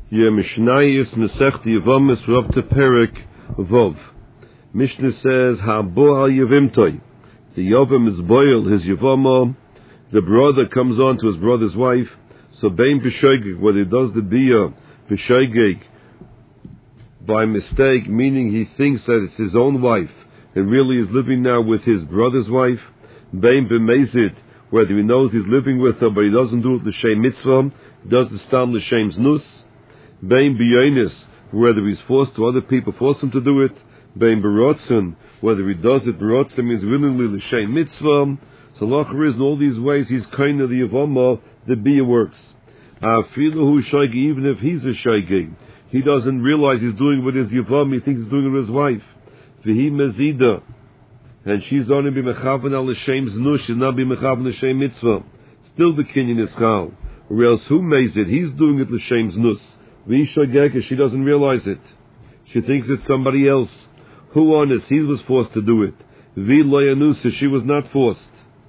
Mishnayis Masechta Yevamis Rav to Perek Vov. Mishnah says, Habo al Yevimtoi. The Yavim is boiled his Yevama. The brother comes on to his brother's wife. So Bein B'Shoigeg, whether he does the Biyah B'Shoigeg by mistake, meaning he thinks that it's his own wife, and really is living now with his brother's wife. Bein B'Mezid, whether he knows he's living with her, but he doesn't do it l'shem mitzvah, he does the stam l'shem znus. Bein B'Yonis, whether he's forced to, other people force him to do it. Bein B'Rotzen, whether he does it, B'Rotzen means willingly l'shem mitzvah. So Lacher is in all these ways, he's kind of the Yavama, the Biyah works. Afilahu Shaygeg, even if he's a Shaygeg, he doesn't realize he's doing it with his Yavama, he thinks he's doing it with his wife. V'hi Mezida, and she's only be mechavan al l'shem znus, she's not be mechavan l'shem mitzvah. Still the kinyan is chal. Or else who makes it? He's doing it l'shem znus. V'hi Shaygeg, she doesn't realize it. She thinks it's somebody else. Who honest? He was forced to do it. V'hi lo yanusa, she was not forced.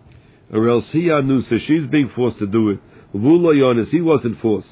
Or else he anusa, she's being forced to do it. V'hu lo yanis, he wasn't forced.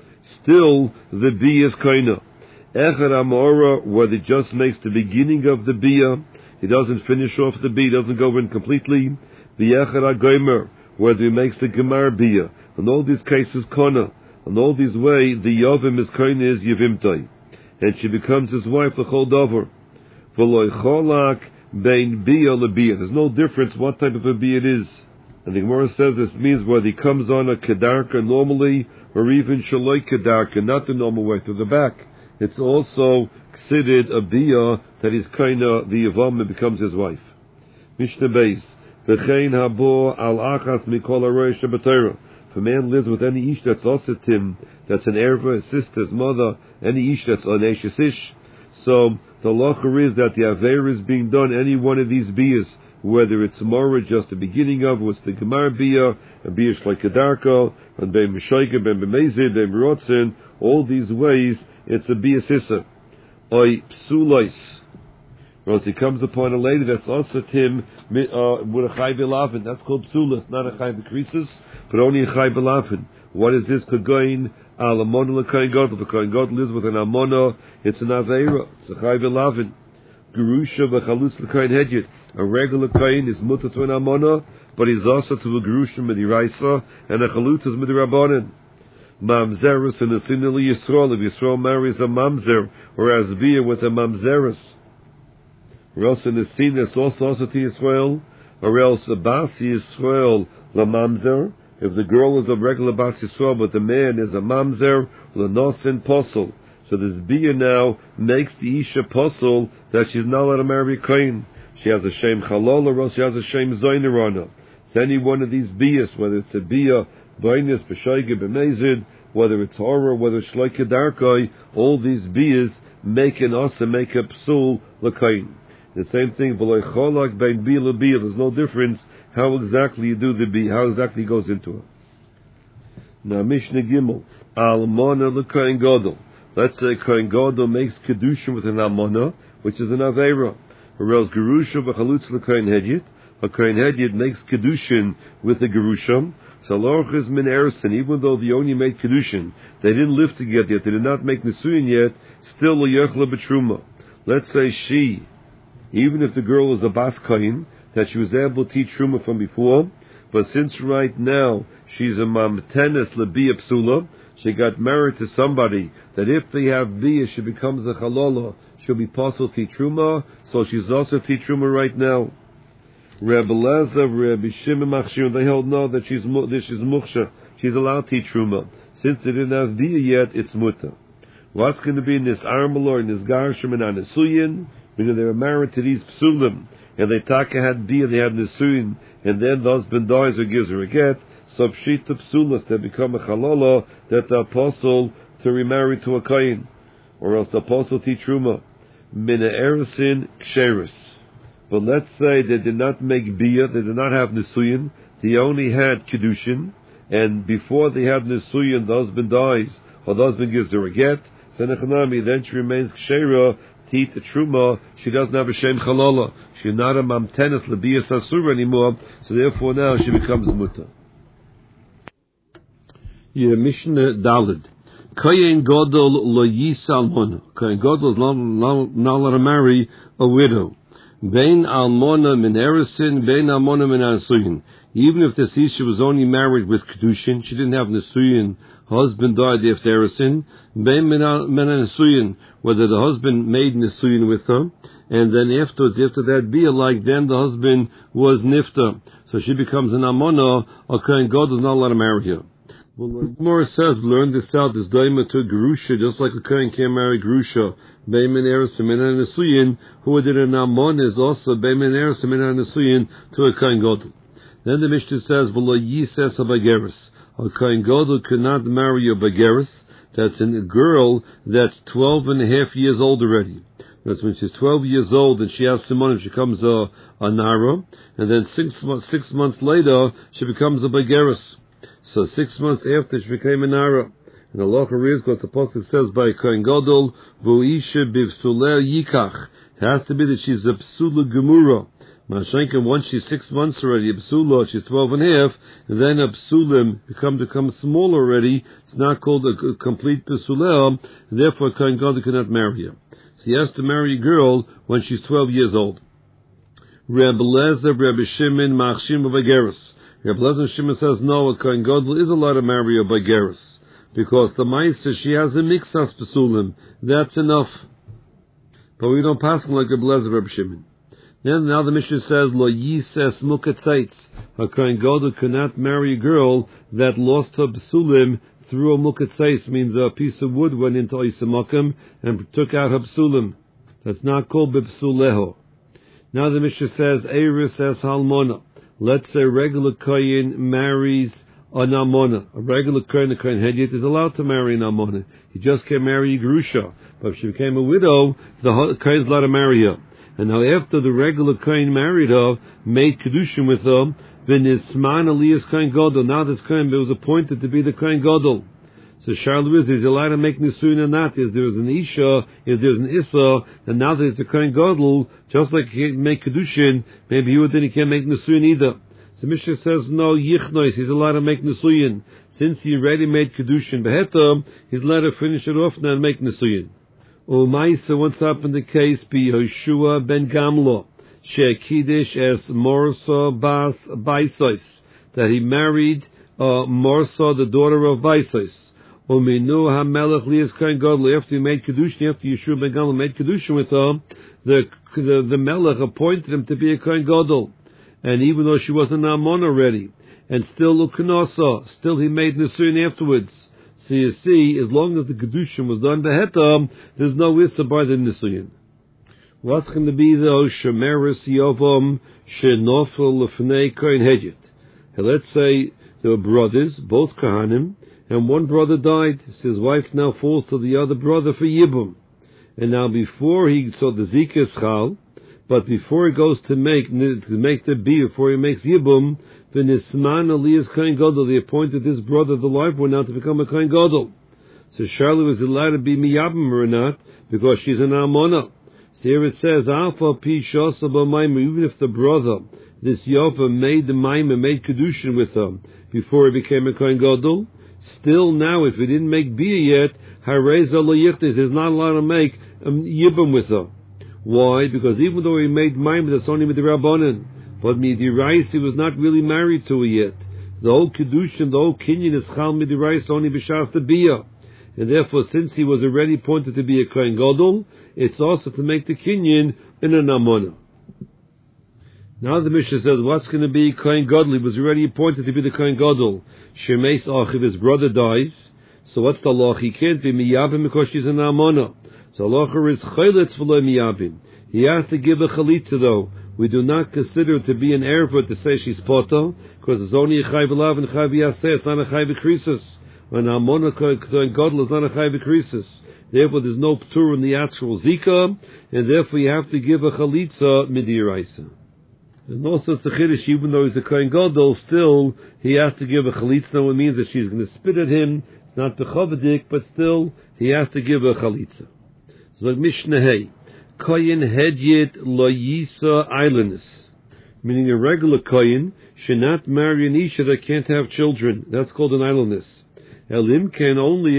Still, the biyah is kaina. Echad amora, whether it just makes the beginning of the biyah, he doesn't finish off the biyah, doesn't go in completely. The echad agomer, whether he makes the gemar biyah. In all these cases, kana. In all these ways, the yavim is kaina is yavimtai, and she becomes his wife l'chol davar. V'lo cholak bein biyah lebiyah. There's no difference what type of a biyah it is. And the Gemara says this means whether he comes on a kedarka normally, or even shaloi kedarka, not the normal way through the back. It's also considered a biyah that is kaina the yavam and becomes his wife. Mishnah Beis. V'chein habo al achas mikol harosh b'Torah. If a man lives with any ish that's also tim, that's an erva, his sister's mother, any ish that's an eshes ish. So the lacher is that the aver is being done any one of these biyahs, whether it's Mora, just the beginning of, what's the Gemar Biyah, a Biyah Shloi Kedarka, and Ben Meshoike, Ben B'Mezid, Ben B'Rotzen, all these ways, it's a Biyah Sissa. Oy Psulois. Or else he comes upon a lady that's also Tim, with a Chai B'Lavin. That's called Psulos, not a Chai B'Krisis, but only a Chai B'Lavin. What is this? Kagoin, Al-Amona L'Koyin Gadol. The Koyin Gadol lives with an Amona, it's an Aveira, it's a Chai B'Lavin. Gerusha V'Chalutz L'Koyin Hedjit. A regular kain is mutter to an amona, but he's also to a gerusha midiraisa, and a chalutz is midirabbanan. Mamzerus and a sinili Yisrael. If Yisrael marries a mamzer, or as biyah with a mamzerus, or else in the sin is also to Yisrael, or else a bas Yisrael la mamzer. If the girl is a regular bas Yisrael, but the man is a mamzer, la nosin posel. So this biyah now makes the isha posel that she's not allowed to marry a kain. She has a shem chalol, or else she has a shem zoiner on her. So any one of these biyas, whether it's a biyah, b'ainis, b'shoige, b'mezid, whether it's horror, whether it's shloike darkoi, all these biyas make an asa, make a psul l'kain. The same thing, v'loy cholak bein biyah l'biyah. There's no difference how exactly you do the biyah, how exactly it goes into it. Now Mishnah Gimel, almona l'kain gadol. Let's say kain gadol makes kedushin with an almona, which is an aveira. Or else gerusha v'chalutz l'kain hedyet. A kain hedyet makes kedushin with the gerusham. So lorch is min ersin. Even though they only made kedushin, they didn't live together yet. They did not make nisuyin yet. Still l'yechla b'truma. Let's say she, even if the girl is a bas kain, that she was able to teach truma from before, but since right now she's a mamtenes l'biyah psula, she got married to somebody that if they have biyah, she becomes a chalola. She'll be possible to truma, so she's also to truma right now. Rebbe Lezer, Rebbe Shimon Machshir, they hold no that she's muksha. She's allowed to truma. Since they didn't have biyah yet, it's muta. What's going to be in this armalor, in this garshim and anesuyin? Because they were married to these psulim, and they taka had biyah, they had nesuyin, and then the husband dies or gives her a get. So pshita psulas, they become a chalola, that the apostle to remarry to a kain, or else the apostle to truma. Mina erisin ksheris. But let's say they did not make biyah, they did not have nisuyin, they only had kedushin, and before they had nisuyin, the husband dies, or the husband gives her a get, so then she remains kshera, to eat the truma, she doesn't have a shem chalala, she's not a mamtenes lebiyah sasura anymore, so therefore now she becomes muta. Yeah, Mishnah Dalid. Kohen Gadol lo yisa almona. Kohen Gadol is not allowed to marry a widow. Bein almona min eresin, bein almona min asuyin. Even if this Isha was only married with Kedushin, she didn't have Nesuyin, husband died after eresin, bein min asuyin, whether the husband made Nesuyin with her, and then after that be alike, then the husband was Nifta. So she becomes an almona, a Kohen Gadol is not allowed to marry her. Well, Gemara says, learn this out, this daima to Gerusha, just like a Kohen can't marry Gerusha. Beimin Eres Mina Nesuyin, who did an Amon is also Beimin Eres Mina Nesuyin to a Kohen Gadol. Then the Mishnah says, V'lo Yises a Bageris. A Kohen Gadol cannot marry a Bageris. That's a girl that's 12 and a half years old already. That's when she's 12 years old and she has Simon, she becomes a Nara. And then 6 months later, she becomes a Bageris. So 6 months after she became a Nara. And Allah is because the Apostle says by Kohen Gadol, V'isha b'vsuleh yikach. It has to be that she's a psula gemura. Mashenka, once she's 6 months already, a psula, she's 12 and a half, and then a psulim become small already. It's not called a complete psuleh, and therefore Kohen Gadol cannot marry her. So he has to marry a girl when she's 12 years old. Reb Lezer, Reb Shimon, Machshim Bageris. Reb Lezer Shimon says no, a Kohen Gadol is allowed to marry a Bageris. Because the Maisa, she has a mixas pesulim. That's enough. But we don't pass like a Reb Lezer, Reb Shimon. Then now the Mishnah says, Lo yises mukatzaitz. A Kohen Gadol cannot marry a girl that lost her pesulim through a mukatzaitz, means a piece of wood went into Isamakim and took out her pesulim. That's not called bepsuleho. Now the Mishnah says, Eiris es halmona. Let's say regular Kohen marries an almona. A regular Kohen, a Kohen Hedyot, is allowed to marry an almona. He just can't marry a Gerusha. But if she became a widow, the Kohen is allowed to marry her. And now after the regular Kohen married her, made Kedushin with her, then Isman Aliyas Kohen Gadol. Now this Kohen was appointed to be the Kohen Gadol. So Charlotte is he allowed to make Nisuin or not? If there's an Isha, if there's an Issa, then now there's a Kohen Gadol, just like he can't make Kedushin, maybe he can't make Nisuin either. So Mishnah says, no, Yichnois, he's allowed to make Nisuin. Since he already made Kedushin Beheta, he's allowed to finish it off now and make Nisuin. Umaisa, what's up in the case? Be Yoshua ben Gamlo, Shekidish es Morsa bas Baisos, that he married Morsa, the daughter of Baisos. Uminu HaMelech Lias Kohen Gadol, after he made Kedushin, after Yeshua ben Gamlo made Kedushin with her, the Melech appointed him to be a Kohen Gadol. And even though she was an Amon already, and still Lukanasa, still he made Nisuin afterwards. So you see, as long as the Kedushin was done Beheta, there's no Issa by the Nisuin. What's going to be though? Shemeris Yovam Shenofel Lefnei Kohen Hedyot. Let's say there were brothers, both Kohanim, and one brother died. So his wife now falls to the other brother for Yibum. And now before the Zika is Chal, but before he goes to make the B, before he makes Yibum, the Nisman Aliyas Kohen Gadol, they appointed this brother, the live one, now to become a Kohen Gadol. So Charlotte was allowed to be Miyabim or not, because she's an Almona. So here it says, Alpha Pi Shosa B'Maimah, even if the brother, this Yofa, made the Maimah, made Kedushin with her, before he became a Kohen Gadol, still now, if he didn't make Bia yet, Hareza Lo Yichtes, he's not allowed to make Yibum with her. Why? Because even though he made Maimah, that's only Midirabbanan. But Midirais, he was not really married to her yet. The whole Kedushin, the whole Kinyan is Chal Midirais only B'Shas the Bia. And therefore, since he was already appointed to be a Kohen Gadol, it's also to make the Kinyan in an Amona. Now the Mishnah says, what's going to be Kohen Gadol? He was already appointed to be the Kohen Gadol. Shemeis Ach, if his brother dies, so what's the law? He can't be Miyabim because she's an Amona. So Allah is Chayletz v'lo Miyabim. He has to give a Chalitza though. We do not consider it to be an erva to say she's Poto, because it's only a Chai V'lav and Chai V'yaseh, it's not a Chai V'krisis. An Amona Kohen Gadol is not a Chai V'krisis. Therefore there's no Ptur in the actual Zika, and therefore you have to give a Chalitza Midiraisa. And also it's a Chiddush, even though he's a Kohen Gadol, still he has to give a Chalitza, it means that she's going to spit at him, it's not the Chavadik, but still he has to give a Chalitza. So Mishnah Hey, Kohen Hedyot lo yisa islandus, meaning a regular Kohen should not marry an Isha that can't have children. That's called an islandus. Elim can only if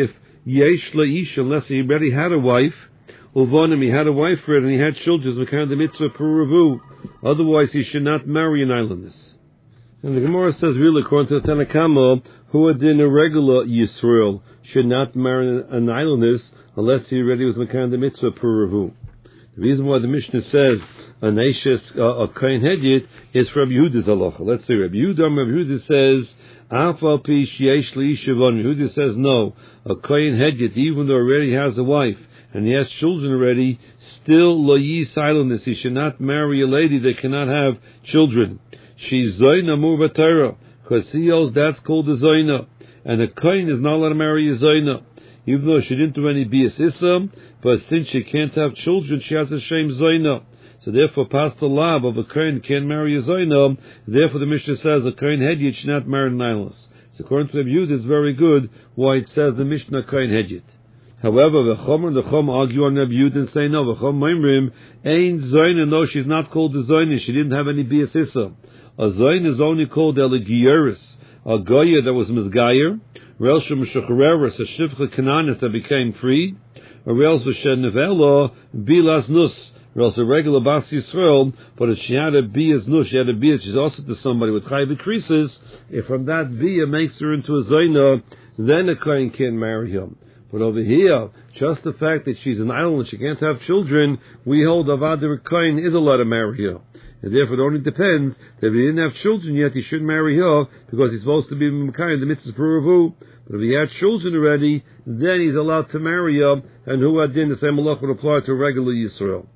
yesh la'ish, unless he already had a wife, uvonim, he had a wife for it, and he had children, v'kan the mitzvah puravu. Otherwise, he should not marry an islandess. And the Gemara says, really, according to the Tanna Kama, who had been a regular Yisrael should not marry an islandess unless he already was Mekan the mitzvah puravu. The reason why the Mishnah says a Kohen Hedyot is for Rabbi Yehuda's halacha. Let's see, Rabbi Yehuda says, Afal pi sheyesh li'ish yevon. Yehuda says no. A Kohen Hedyot, even though already has a wife and he has children already, still lo yis islandess. He should not marry a lady that cannot have children. She's zoyna murvatara, because he knows that's called a zoyna, and a kohen is not allowed to marry a zoyna, even though she didn't do any bias issa. But since she can't have children, she has a shame zoyna. So therefore, past the lab of a kohen can't marry a zoyna. Therefore, the Mishnah says a kohen hedyot should not marry an islandess. So according to Rabbi Yehuda, it's very good why it says the Mishnah kohen hedyot. However, the Chum argue on Rabbi Yehuda and say no. The Chum Meimrim ain't zoyna. No, she's not called the zoyna. She didn't have any bias issa. A zoyn is only called elegieris, a goya that was misgayer, relsh mishachareris, a shivcha kananis that became free, or relsh shenevela bilas nus, relsh a regular bas Yisrael, but if she had a bias nus, she had a bias, she's also to somebody with chayv creases. If from that bia makes her into a zoyna, then a kohen can't marry him. But over here, just the fact that she's an idol and she can't have children, we hold avad the kohen is allowed to marry her. And therefore, it only depends that if he didn't have children yet, he shouldn't marry her because he's supposed to be Mekayim, the mitzvah puravu. But if he had children already, then he's allowed to marry her, and who had din the same halach would apply to a regular Yisrael.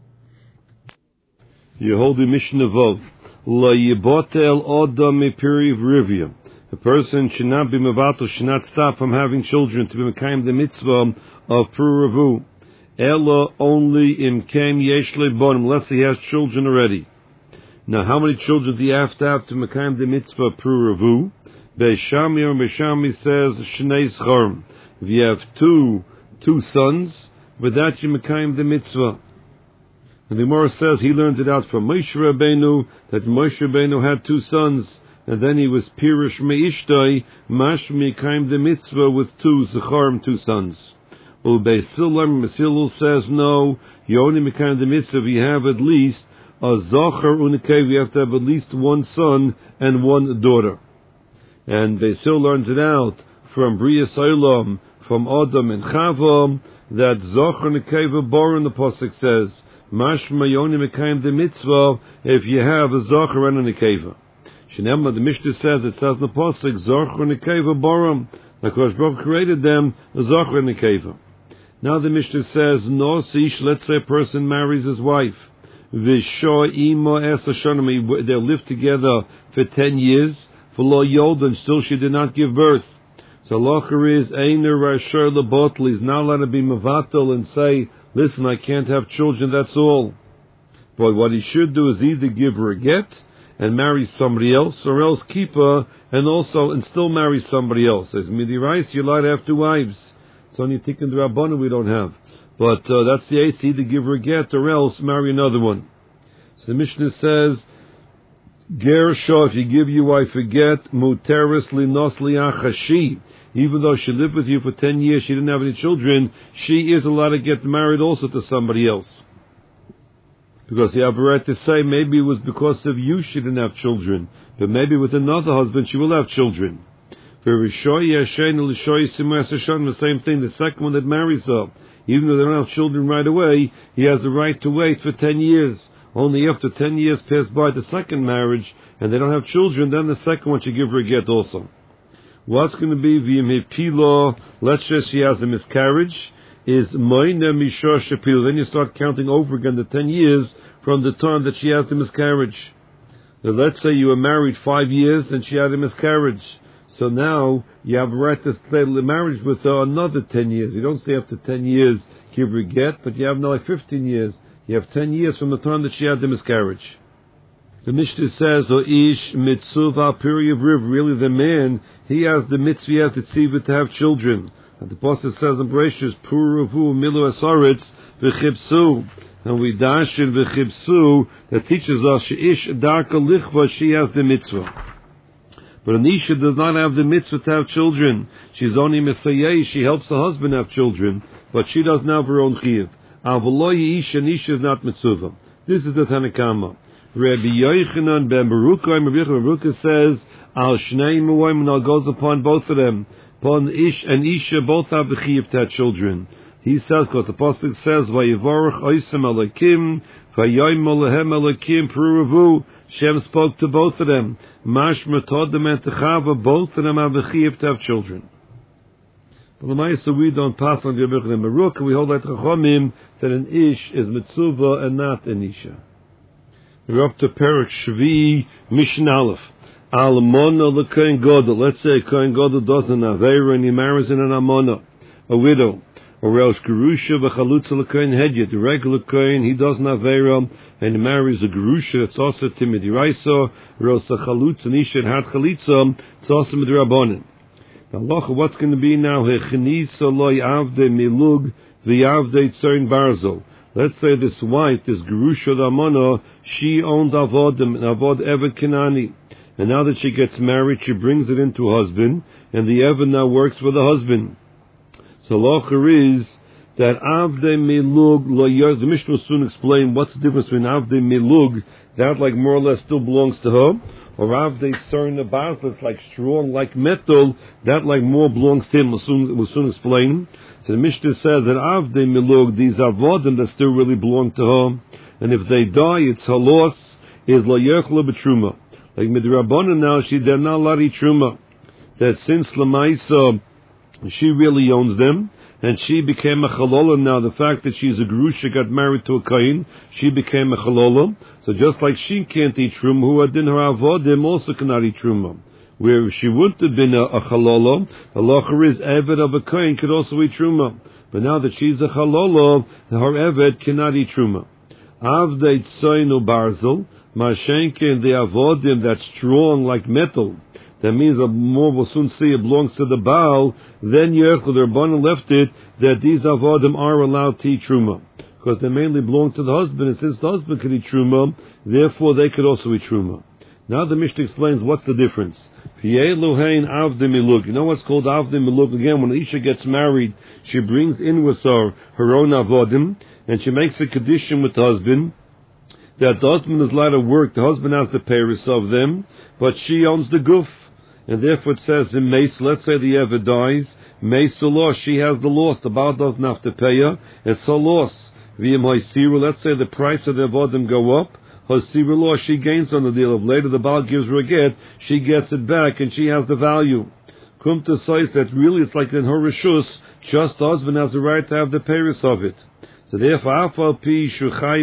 You hold the Mishnah Vov. La yibotel odam mepiriv rivya. A person should not be mevatel, should not stop from having children to be Mekayim, the mitzvah of puravu. Ella only im kem yesh lebon, unless he has children already. Now, how many children do you have to Mekayim the mitzvah puravu? Beishami says shnei zcharim. If you have two sons, with that you Mekayim the mitzvah. And the Gemara says he learned it out from Moshe Rabbeinu, that Moshe Rabbeinu had two sons, and then he was pirish meishtoi, mash Mekayim the mitzvah with two zcharim, two sons. Mesilul says no, you only Mekayim the mitzvah if you have at least a zachar unikay, we have to have at least one son and one daughter. And Beisil learns it out from Bria Olam, from Adam and Chava, that zachar unikay boron, the pasuk says, mashma yoni mekayim the mitzvah, if you have a zachar and a nekeva. Shenema, the Mishnah says, it says in the pasuk, zachar unikay boron, because Baruch created them, a zachar and nekeva. Now the Mishnah says, no sish, let's say a person marries his wife. They'll live together for 10 years. For lo yod, and still she did not give birth. So locher is einer rasher lebotl. He's not allowed to be mevatel and say, listen, I can't have children, that's all. But what he should do is either give her a get and marry somebody else, or else keep her and still marry somebody else. As midirais, you're allowed to have two wives. It's only tikkun d'Rabbanan we don't have. But that's the eighth, either give her a get or else marry another one. So the Mishnah says, Ger Shah, if you give your wife a get, muteris linos liachashi. Even though she lived with you for 10 years, she didn't have any children, she is allowed to get married also to somebody else. Because you have a right to say, maybe it was because of you she didn't have children, but maybe with another husband she will have children. The same thing, the second one that marries her, even though they don't have children right away, he has the right to wait for 10 years. Only after 10 years pass by the second marriage, and they don't have children, then the second one should give her a get also. What's going to be v'yim, let's say she has a miscarriage, is moina mishor shapil. Then you start counting over again the 10 years from the time that she has the miscarriage. Now let's say you were married 5 years and she had a miscarriage. So now you have a right to stay in marriage with her another 10 years. You don't say after 10 years give her a get, but you have now like 15 years. You have 10 years from the time that she had the miscarriage. The Mishnah says, O ish mitzuva piri of riv, really the man, he has the mitzvah, he has the tzivah to have children. And the Apostle says in Bereshis, puravu milu esaretz v'chipsu. And we dash in v'chipsu, that teaches us, she ish darka lichva, she has the mitzvah. But an Isha does not have the mitzvah to have children. She's only Messiah, she helps the husband have children, but she doesn't have her own chiyuv. Avaloy Isha, and Isha is not mitzvah. This is the Tanakama. Rabbi Yochanan ben Baruch says, Al Shnei Mu'ayim, and goes upon both of them. Upon Ish and Isha, both have the chiyuv to have children. He says, because the Apostle says, Vayivarach Oisem Elakim, Vayayim Olehem Elakim Pruruvu. Shem spoke to both of them. Mash Metodem and Techava, both of them have the chiyuv to have children. But the Ma'aseh, we don't pass on the Rebbe and Baruch, we hold like Chachamim that an Ish is mitzvah and not an Isha. We're up to Perek Shvi Mishnah Aleph. Almona l'Kohen Gadol. Let's say Kohen Gadol doesn't have Aveira and he marries in an Almona, a widow. Or else Gerusha v'chalutza l'Kohen Hedyet. The regular Kohen, he doesn't have Aveira and he marries a Gerusha, it's also Timid Raisa. Or else the Chalutza and Isha had Chalitza, it's also Midrabanan. Now, what's going to be now? Hechnisa loy avde milug v'yavde tzern barzel. Let's say this wife, this Gerusha Damana, she owned Avodim, and Avod Eved Kenani. And now that she gets married, she brings it into her husband, and the Eved now works for the husband. So Locher is that Avde Milug, the Mishnah will soon explain what's the difference between Avde Milug, that like more or less still belongs to her, or Avde Tzern Basel, like strong, like metal, that like more belongs to him. We'll soon explain. So the Mishnah says that Avde Milug, these Avodim that still really belong to her, and if they die, it's her loss, is La Yerchla B'Truma. Like Midrabanan now, they're not allowed to eat Truma. That since Lamaisa, she really owns them, and she became a Chalola now, the fact that she's a Gerusha, got married to a Kain, she became a Chalola. So just like she can't eat Truma, who had in her Avodim also cannot eat Truma. Where if she wouldn't have been a Chalola, the Locher is Eved of a Kain could also eat Truma. But now that she's a Chalola, her Eved cannot eat Truma. Avdei Tzoinu Barzel, Mashenke and the Avodim that's strong like metal. That means more we'll soon see it belongs to the Baal. Then Yerchel, the Rabbanan left it that these Avodim are allowed to eat Truma. Because they mainly belong to the husband, and since the husband could eat Truma, therefore they could also eat Truma. Now the Mishnah explains what's the difference. You know what's called Avde Miluk? Again, when Isha gets married, she brings in with her own Avodim, and she makes a condition with the husband, that the husband is allowed to work, the husband has the payers of them, but she owns the guf. And therefore it says in Meis, let's say the Eved dies, Meis loss, she has the loss, the Baal doesn't have to pay her, it's her loss. V'im Hoisiru, let's say the price of the Avodim go up, Hoisiru loss, she gains on the deal. If later the Baal gives her a get, she gets it back and she has the value. Kum to say that really it's like in her Rishus, just the husband has the right to have the payers of it. So therefore, Afal Pi Shuchai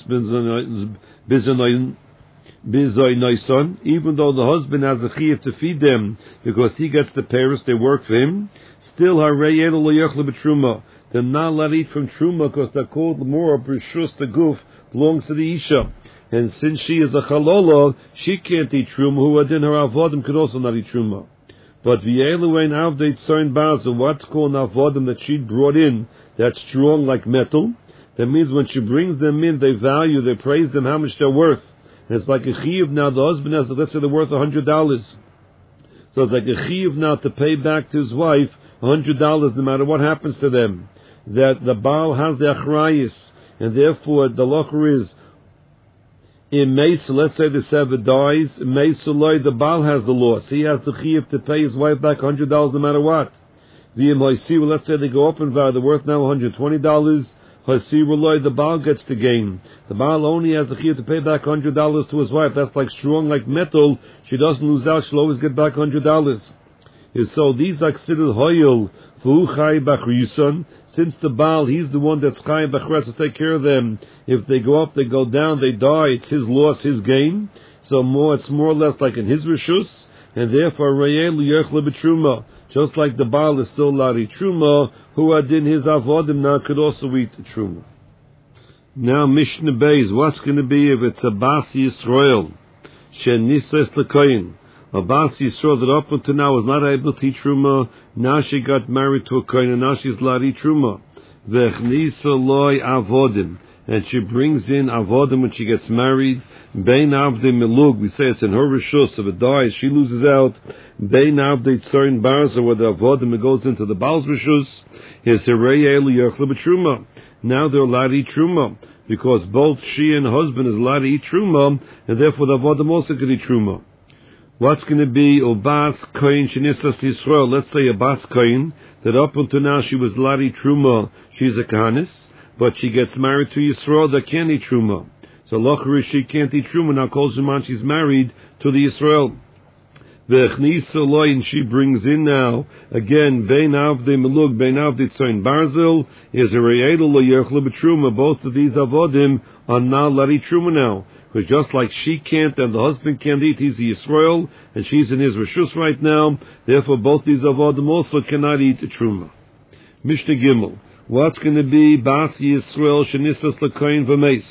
Bizoy, even though the husband has a chiyuv to feed them because he gets the parents, they work for him, still they're not allowed to eat from Truma because they're called more Brishus, the Guf belongs to the Isha. And since she is a Chalola, she can't eat Truma, who adin her Avodim could also not eat Truma. But V'yeluein Avdei Tzorn Bazel, what's called an Avodim that she brought in, that's strong like metal, that means when she brings them in, they value, they praise them how much they're worth. And it's like a chiyuv now, the husband has, let's say they're worth $100. So it's like a chiyuv now to pay back to his wife $100 no matter what happens to them. That the Baal has the achrayis, and therefore the locher is, in Mesa, let's say the Sever dies, Mesa Loi, the Baal has the loss. He has the chiyuv to pay his wife back $100 no matter what. Let's say they go up in value, they're worth now $120. The Baal gets the gain. The Baal only has the chiyuv to pay back $100 to his wife. That's like strong like metal. She doesn't lose out. She'll always get back $100. So these are considered hoyel v'hu chai b'chriuson. Since the Baal, he's the one that's chai b'chres to take care of them. If they go up, they go down, they die. It's his loss, his gain. So it's more or less like in his rishus, and therefore rayel yerchle b'truma. Just like the Baal is still allowed to eat Truma, who had in his Avodim now could also eat Truma. Now Mishnah Beis, what's going to be if it's a Bas Yisrael? Shenises L'Koyin. A Bas Yisrael that up until now was not able to eat Truma, now she got married to a Koyin and now she's allowed to eat Truma. V'chnisa loy Avodim. And she brings in Avodim when she gets married. Bein Avdei Melug, we say it's in her Rishus, if it dies, she loses out. Bein Avdei Tzorin Barza, where the Avodim, it goes into the Baal's Rishus, is Hirei Elu Yerchla B'Truma. Now they're allowed to eat Truma, because both she and husband is allowed to eat Truma, and therefore the Avodim also can eat Truma. What's going to be Obas Koyin Shenisas Yisrael? Let's say a Bas Koyin, that up until now she was allowed to eat Truma, she's a Kahanis, but she gets married to Yisrael that can't eat Truma. So Lochari, she can't eat Truma, now Kol Zman she's married to the Yisrael. And she brings in now, again, Bein Avdei Melug, Bein Avdei Tzoyin Barzel, is a Re'edel Lo Yerchla B'Truma. Both of these Avodim are now allowed to eat Truma now. Because just like she can't and the husband can't eat, he's the Yisrael, and she's in his Rishus right now, therefore both these Avodim also cannot eat Truma. Mishnah Gimel. What's going to be Bas Yisrael Shenisas L'Koyin V'Meis?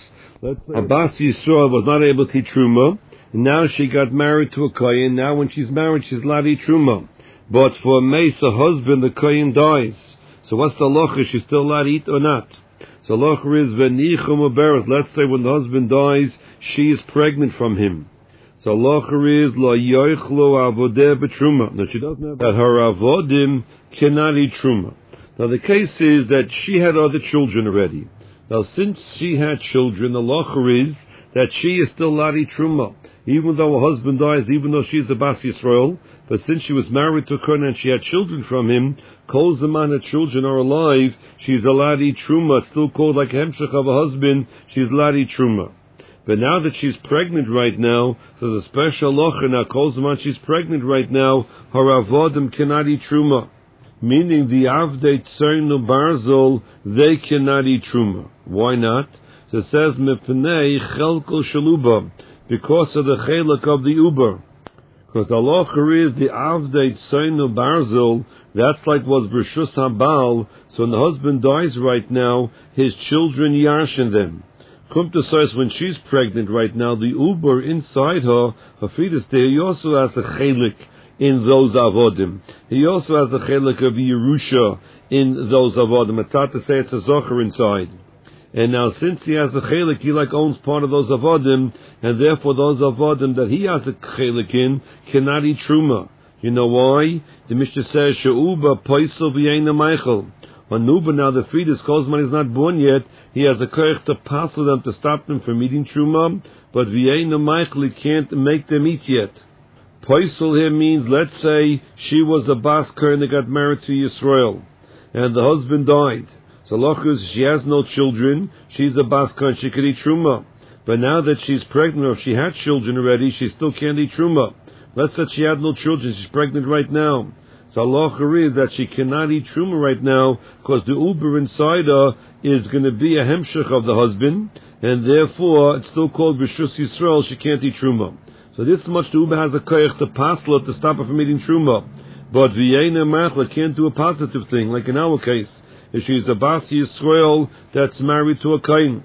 Bas Yisrael was not able to eat Truma, and now she got married to a Koyin. Now when she's married, she's allowed to eat Truma. But for a Meis, a husband, the Koyin dies. So what's the halacha? She's still allowed to eat or not? So halacha is V'nichum Uberes. Let's say when the husband dies, she is pregnant from him. So halacha is Lo Yoichlo Avodeh B'Truma. Now she doesn't have that her Avodim cannot eat Truma. Now the case is that she had other children already. Now since she had children, the halacha is that she is still allowed to eat Truma. Even though her husband dies, even though she's a Bas Yisrael, but since she was married to a Kohen and she had children from him, Kol Zaman her children are alive, she's allowed to eat Truma. It's still called like a Hemshech of a husband, she's allowed to eat Truma. But now that she's pregnant right now, so there's a special halacha now, Kol Zaman she's pregnant right now, her Avodim cannot eat Truma. Meaning the Avdei Tzoyin Barzel, they cannot eat Truma. Why not? So it says, Mepnei Chelko Shaluba, because of the Chelak of the Uber. Because the halacha is the Avdei Tzoyin Barzel, that's like was B'Rishus HaBaal, so when the husband dies right now, his children yarshin them. Come to say when she's pregnant right now, the Uber inside her fetus there, he also has the Chelak in those Avodim. He also has the Chelak of Yerusha in those Avodim. It's hard to say it's a Zocher inside. And now since he has the Chelak, he like owns part of those Avodim, and therefore those Avodim that he has a Chelak in cannot eat Truma. You know why? The Mishnah says, She'uba Poisel V'yeina Meichel. On Uba now the fetus, Kozman is not born yet, he has a koich to passel them to stop them from eating Truma, but V'yeina Meichel, he can't make them eat yet. Poisel here means, let's say she was a Bas Kohen that got married to Yisrael, and the husband died. So Lochus, she has no children, she's a Bas Kohen, she could eat Truma. But now that she's pregnant, or if she had children already, she still can't eat Truma. Let's say she had no children, she's pregnant right now. So halacha is that she cannot eat Truma right now, because the Uber inside her is going to be a Hemshech of the husband, and therefore it's still called B'Rishus Yisrael, she can't eat Truma. So this much the Uber has a koyach to passel to stop her from eating Truma. But V'yeina Machla can't do a positive thing, like in our case. If she's a Bas Yisrael that's married to a Kohen,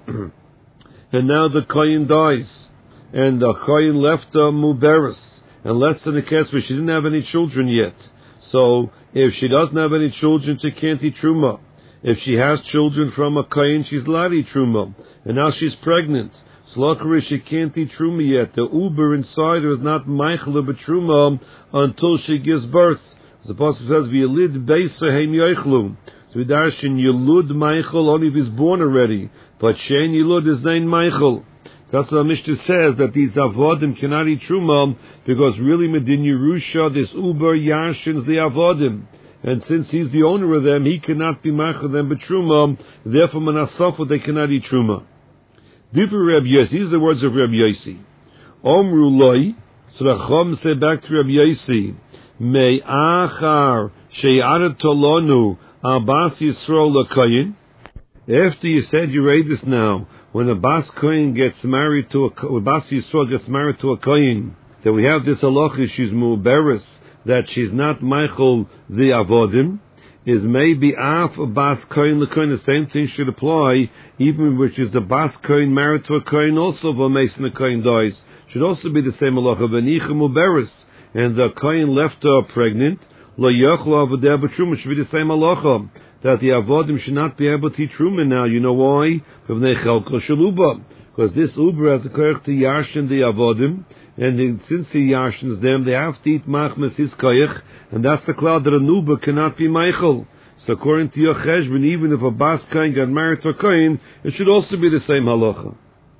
and now the Kohen dies, and the Kohen left a Muberes, and less than a Kesver, she didn't have any children yet. So if she doesn't have any children, she can't eat Truma. If she has children from a Kohen, she's allowed to eat Truma. And now she's pregnant. Slokari, she can't eat Truma yet. The Uber inside her is not Meichel B'Truma until she gives birth. The Apostle says, V'yelid Beisa Heim Yoichlu. So we darshan Yelud Meichel only if he's born already. But Shein Yelud is named Meichel. That's what the Mishnah says, that these Avodim cannot eat Truma, because really Medin Yerusha, this Uber Yashins the Avodim. And since he's the owner of them, he cannot be Meichel them B'Truma. Therefore, Manasafa, they cannot eat Truma. Different Reb Yossi, these are the words of Reb Yossi. Omru Loi, so the Chum say back to Reb Yossi, Mei Achar She'arat Tolonu Bas Yisrael L'Koyin. After you said, you read this now, when a Bas Koyin gets married to a Bas Yisrael gets married to a Koyin, that we have this halacha, she's Muberes, that she's not Meichel the Avodim, is maybe Af Bas Koyin L'Koyin, the same thing should apply, even which is a Bas Koyin married to a Koyin, also if a Mason the Koyin dies, should also be the same halacha, V'nicha Muberes, and the Koyin left her pregnant, Lo Yochlo Avodeh B'Truma, should be the same halacha, that the Avodim should not be able to eat Truma now. You know why? Because Because this Uber has a koyach to yarshin the avodim, and since he yarshins them, they have to eat machmas his koyach, and that's the cloud that an Uber cannot be Michael. So according to your cheshbon, even if a bas kohen got married to a kohen, it should also be the same halacha.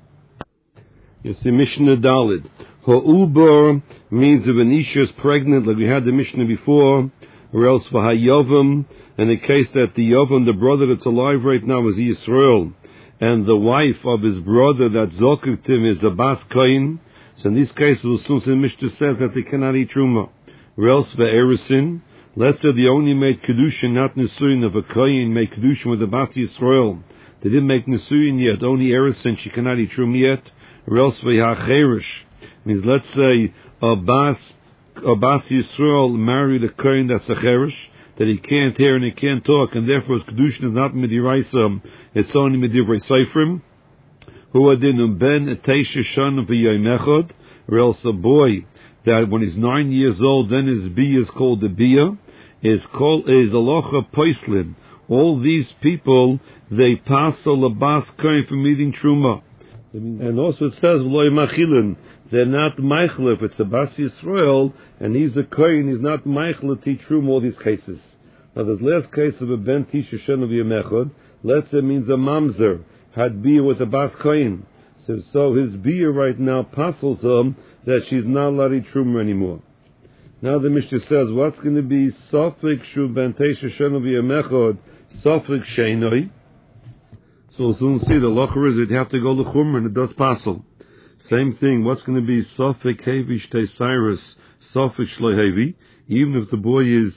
You see, Mishnah Dalid. Ha'uber means if an isha is pregnant, like we had the Mishnah before, or else for Hayavam, and the case that the Yavam, the brother that's alive right now, is Yisrael, and the wife of his brother that zokiv to him is the bas kohen. So in these cases, as soon as the Mishnah says that they cannot eat truma, or else for Erisin, let's say they only made kedushin, not nesuyin, of a kohen made kedushin with the bas Yisrael. They didn't make nesuyin yet, only Erisin, she cannot eat truma yet, or else for Yacherish. Means, let's say a bas Yisrael married a kohen that's a cherish, that he can't hear and he can't talk, and therefore his kedushin is not midiraisa, it's only midivrei seifrim. Who adinum ben teisha shana v'yom echad, or else a boy that when he's 9 years old, then his bia is called the bia, is alocha poislin. All these people, they pass a labas kohen from eating truma. And also it says loy machilin. They're not Michael if it's a Bas Yisrael, and he's a Kohen, he's not Michael to teach room all these cases. Now, the last case of a Ben Tisha Shen of Yemechod, let's say means a Mamzer, had Bia with a Bas Kohen. So his Bia right now puzzles him that she's not allowed to eat Truma anymore. Now the Mishnah says, what's going to be Sofik Shu Ben Tisha Shen of Yemechod, Sofik Sheinoi? So as soon as see the locher is, you'd have to go to Chumra, and it does puzzle. Same thing, what's going to be Sofik Hevi Shtei Cyrus, Sofik Shloi Hevi, even if the boy is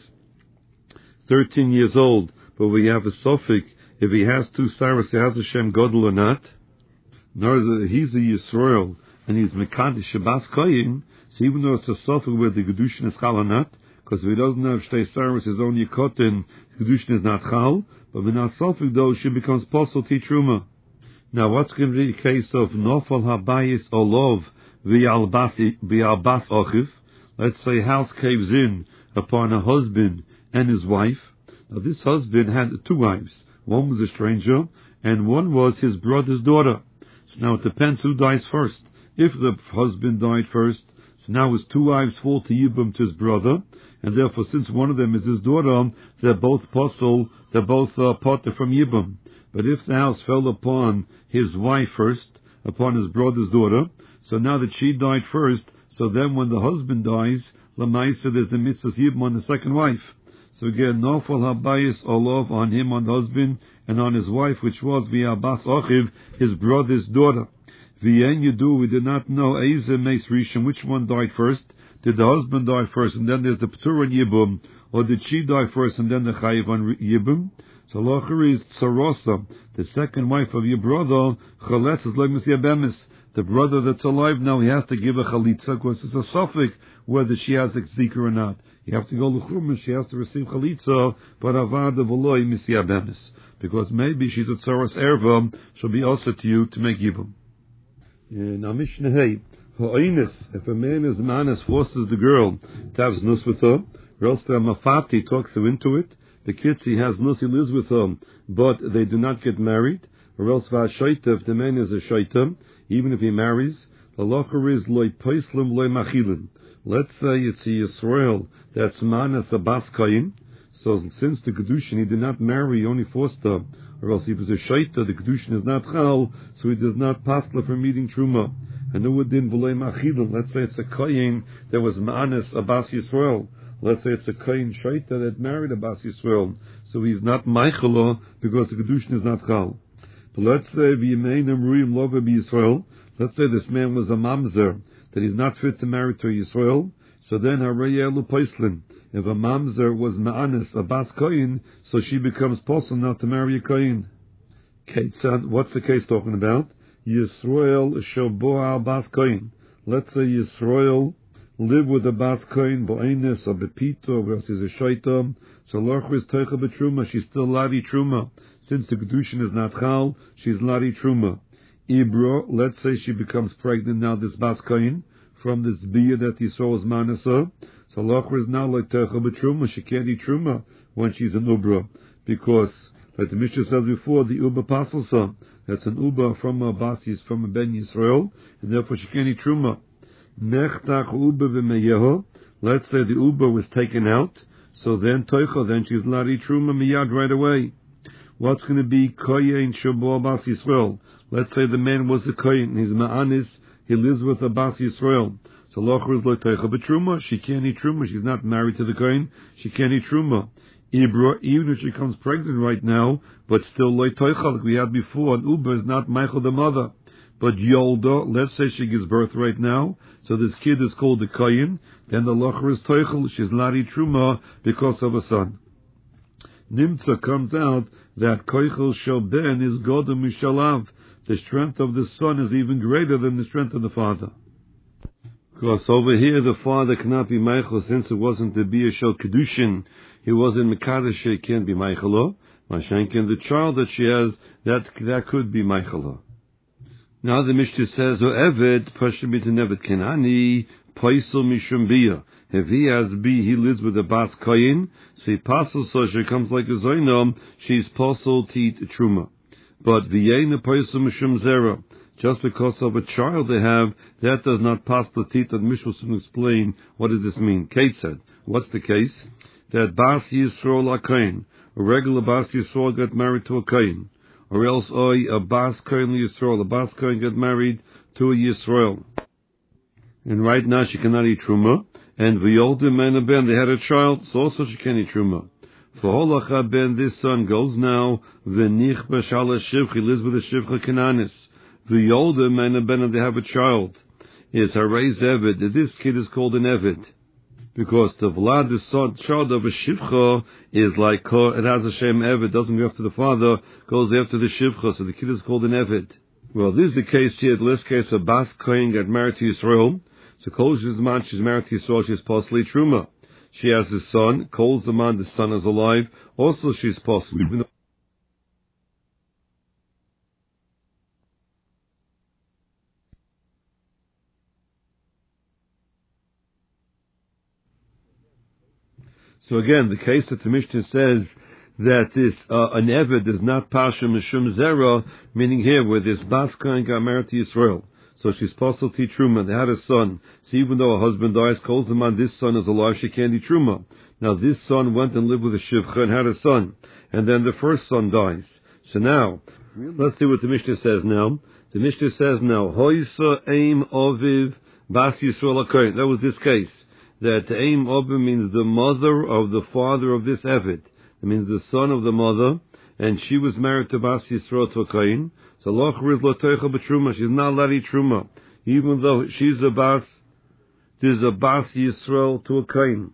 13 years old, but we have a Sofik, if he has 2 Cyrus, he has a Shem Godel or not, nor is he's a Yisrael, and he's Mekadish Shabbos Koyim, so even though it's a Sofik where the Gedushin is Chal or not, because if he doesn't have Shtei Cyrus, his own Yekotin, Gedushin is not Chal, but when a Sofik though, she becomes Posel Titruma. Now, what's going to be the case of Nofal Habayis Olov V'Albas Ochiv? Let's say house caves in upon a husband and his wife. Now, this husband had 2 wives. One was a stranger, and one was his brother's daughter. So now it depends who dies first. If the husband died first, so now his 2 wives fall to Yibum to his brother, and therefore, since one of them is his daughter, they're both postal, they're both potter from Yibum. But if the house fell upon his wife first, upon his brother's daughter, so now that she died first, so then when the husband dies, Lamaisa, there's the mitzvah Yibum on the second wife. So again, Nofal Habayis Olov on him, on the husband, and on his wife, which was V'Abbas Ochiv, his brother's daughter. V'yen Yudu, we did not know Eize Meis Rishon, which one died first. Did the husband die first, and then there's the P'tur on Yibum, or did she die first, and then the Chayiv on Yibum? So Locher is Tsarosa, the second wife of your brother, Chaletz is like Messiah Bemis. The brother that's alive now, he has to give a Chalitza, because it's a suffix whether she has a Zikr or not. You have to go to Chumah, she has to receive Chalitza, but Avada V'loi Messiah Bemis. Because maybe she's a Tsaros Erva, she'll be also to you to make Yibum. Now Mishnah Hey, Ha'inus, if a man is manas, forces the girl to have znus with her, or else the Mafati talks her into it, the kids he has nus, he lives with them, but they do not get married, or else v'ashoita, if the man is a shoita, even if he marries, the locher is loy poislim loy machilin. Let's say it's a Yisrael that's manas a bas koyin, so since the kedushin he did not marry, he only forced her, or else he was a shoita, the kedushin is not chal, so he does not pasla from eating truma. And who would din v'loy machilin? Let's say it's a koyin that was manas a bas Yisrael. Let's say it's a Kohen Shaita that married a Bas Yisrael, so he's not Meichela because the Kedushin is not Chal. But let's say V'yimeinim Ruim Lova B'Yisrael. Let's say this man was a Mamzer, that he's not fit to marry to Yisrael, so then Harayelu Poislin. If a Mamzer was Ma'anis, a Bas Kohen, so she becomes possible not to marry a Kohen. Ketzad, what's the case talking about? Yisrael Shoboa Bas Kohen. Let's say Yisrael live with a Bas Kohen, Bo'enis, or Bepito, where she's a Shaita, so Locher is Teicha B'Truma, she's still Ladi Truma. Since the Kedushin is not Chal, she's Ladi Truma. Ibro, let's say she becomes pregnant now, this Bas Kohen, from this Bia that he saw as Manasa, so Locher is now like Teicha B'Truma, she can't eat Truma when she's an Ubra, because Like the Mishnah says before, the Uba Pasalsa, that's an Uba from a Basis, from a Ben Yisrael, and therefore she can't eat Truma. Nechtach Uba v'meyeho, let's say the Uba was taken out, so then Toicha, then she's allowed to eat Truma miyad right away. What's going to be Koyen Shabo Bas Yisrael? Let's say the man was a Koyen, he's Ma'anis, he lives with a Bas Yisrael. So Locher is like Toicha b'Truma, she can't eat Truma, she's not married to the Koyen, she can't eat Truma. Ibra, even if she comes pregnant right now, but still like Toicha, like we had before, and Uba is not Michael the mother. But Yolda, let's say she gives birth right now, so this kid is called the Koyen, then the Locher is Toichel, she's not eat Truma because of a son. Nimtza comes out that Koichel Shel Ben is Godem Mishalav. The strength of the son is even greater than the strength of the father. Because over here the father cannot be Michael, since it wasn't to be a Shel Kedushin, he wasn't Mekadosh, he can't be Michael. Mashenkin, the child that she has, that could be Michael. Now the Mishnah says, O Eved, Pashemit and Eved Kenani, Paisel Mishum Bia. If he has B, he lives with a Bas Koyin, so he passes, so she comes like a Zoinam, she's Pasel to eat Truma. But V'yein Paisel Mishum Zera, just because of a child they have, that does not pass the teeth. And Mishnah will explain what does this mean. Kate said, what's the case? That Bas Yisrael a Koyin, a regular Bas Yisrael got married to a Koyin, or else a Bas Koyin Yisrael, a Bas Koyin got married to a Yisrael. And right now she cannot eat Truma. And V'yoldim and a Ben, they had a child, so also she can't eat Truma. For Holacha Ben, this son goes now, V'nich b'shala shivcha, he lives with a shivcha Kananis. V'yoldim and a Ben, and they have a child. Is Harei Eved, this kid is called an Eved. Because the Vlad, the son, child of a shivcha, is like, it has a Shem Eved, doesn't go after the father, goes after the shivcha, so the kid is called an Eved. Well, this is the case here, the last case of Bas Kohen got married to Yisrael. So Kol Zman, she's married to Yisrael, she's possibly Truma. She has a son, Kol Zaman, the son is alive, also she's possibly. So again, the case that the Mishnah says that this, an Eved is not Pasha Mishum Zera, meaning here where this Bas Kohen got married to Yisrael. So she's possible to eat Truma. They had a son. So even though her husband dies, calls them on, this son is alive, she can't eat Truma. Now this son went and lived with a Shivcha and had a son. And then the first son dies. So now, let's see what the Mishnah says now. The Mishnah says now, Hoysa Aim Oviv Bas Yisrael HaKohen. That was this case. That the Aim Oviv means the mother of the father of this Eved. It means the son of the mother. And she was married to Bas Yisrael to a Kohen. So Locher is Lotoicha b'Truma. She's not allowed to eat Truma. Even though she's a Bas, there's a Bas Yisrael to a Kohen.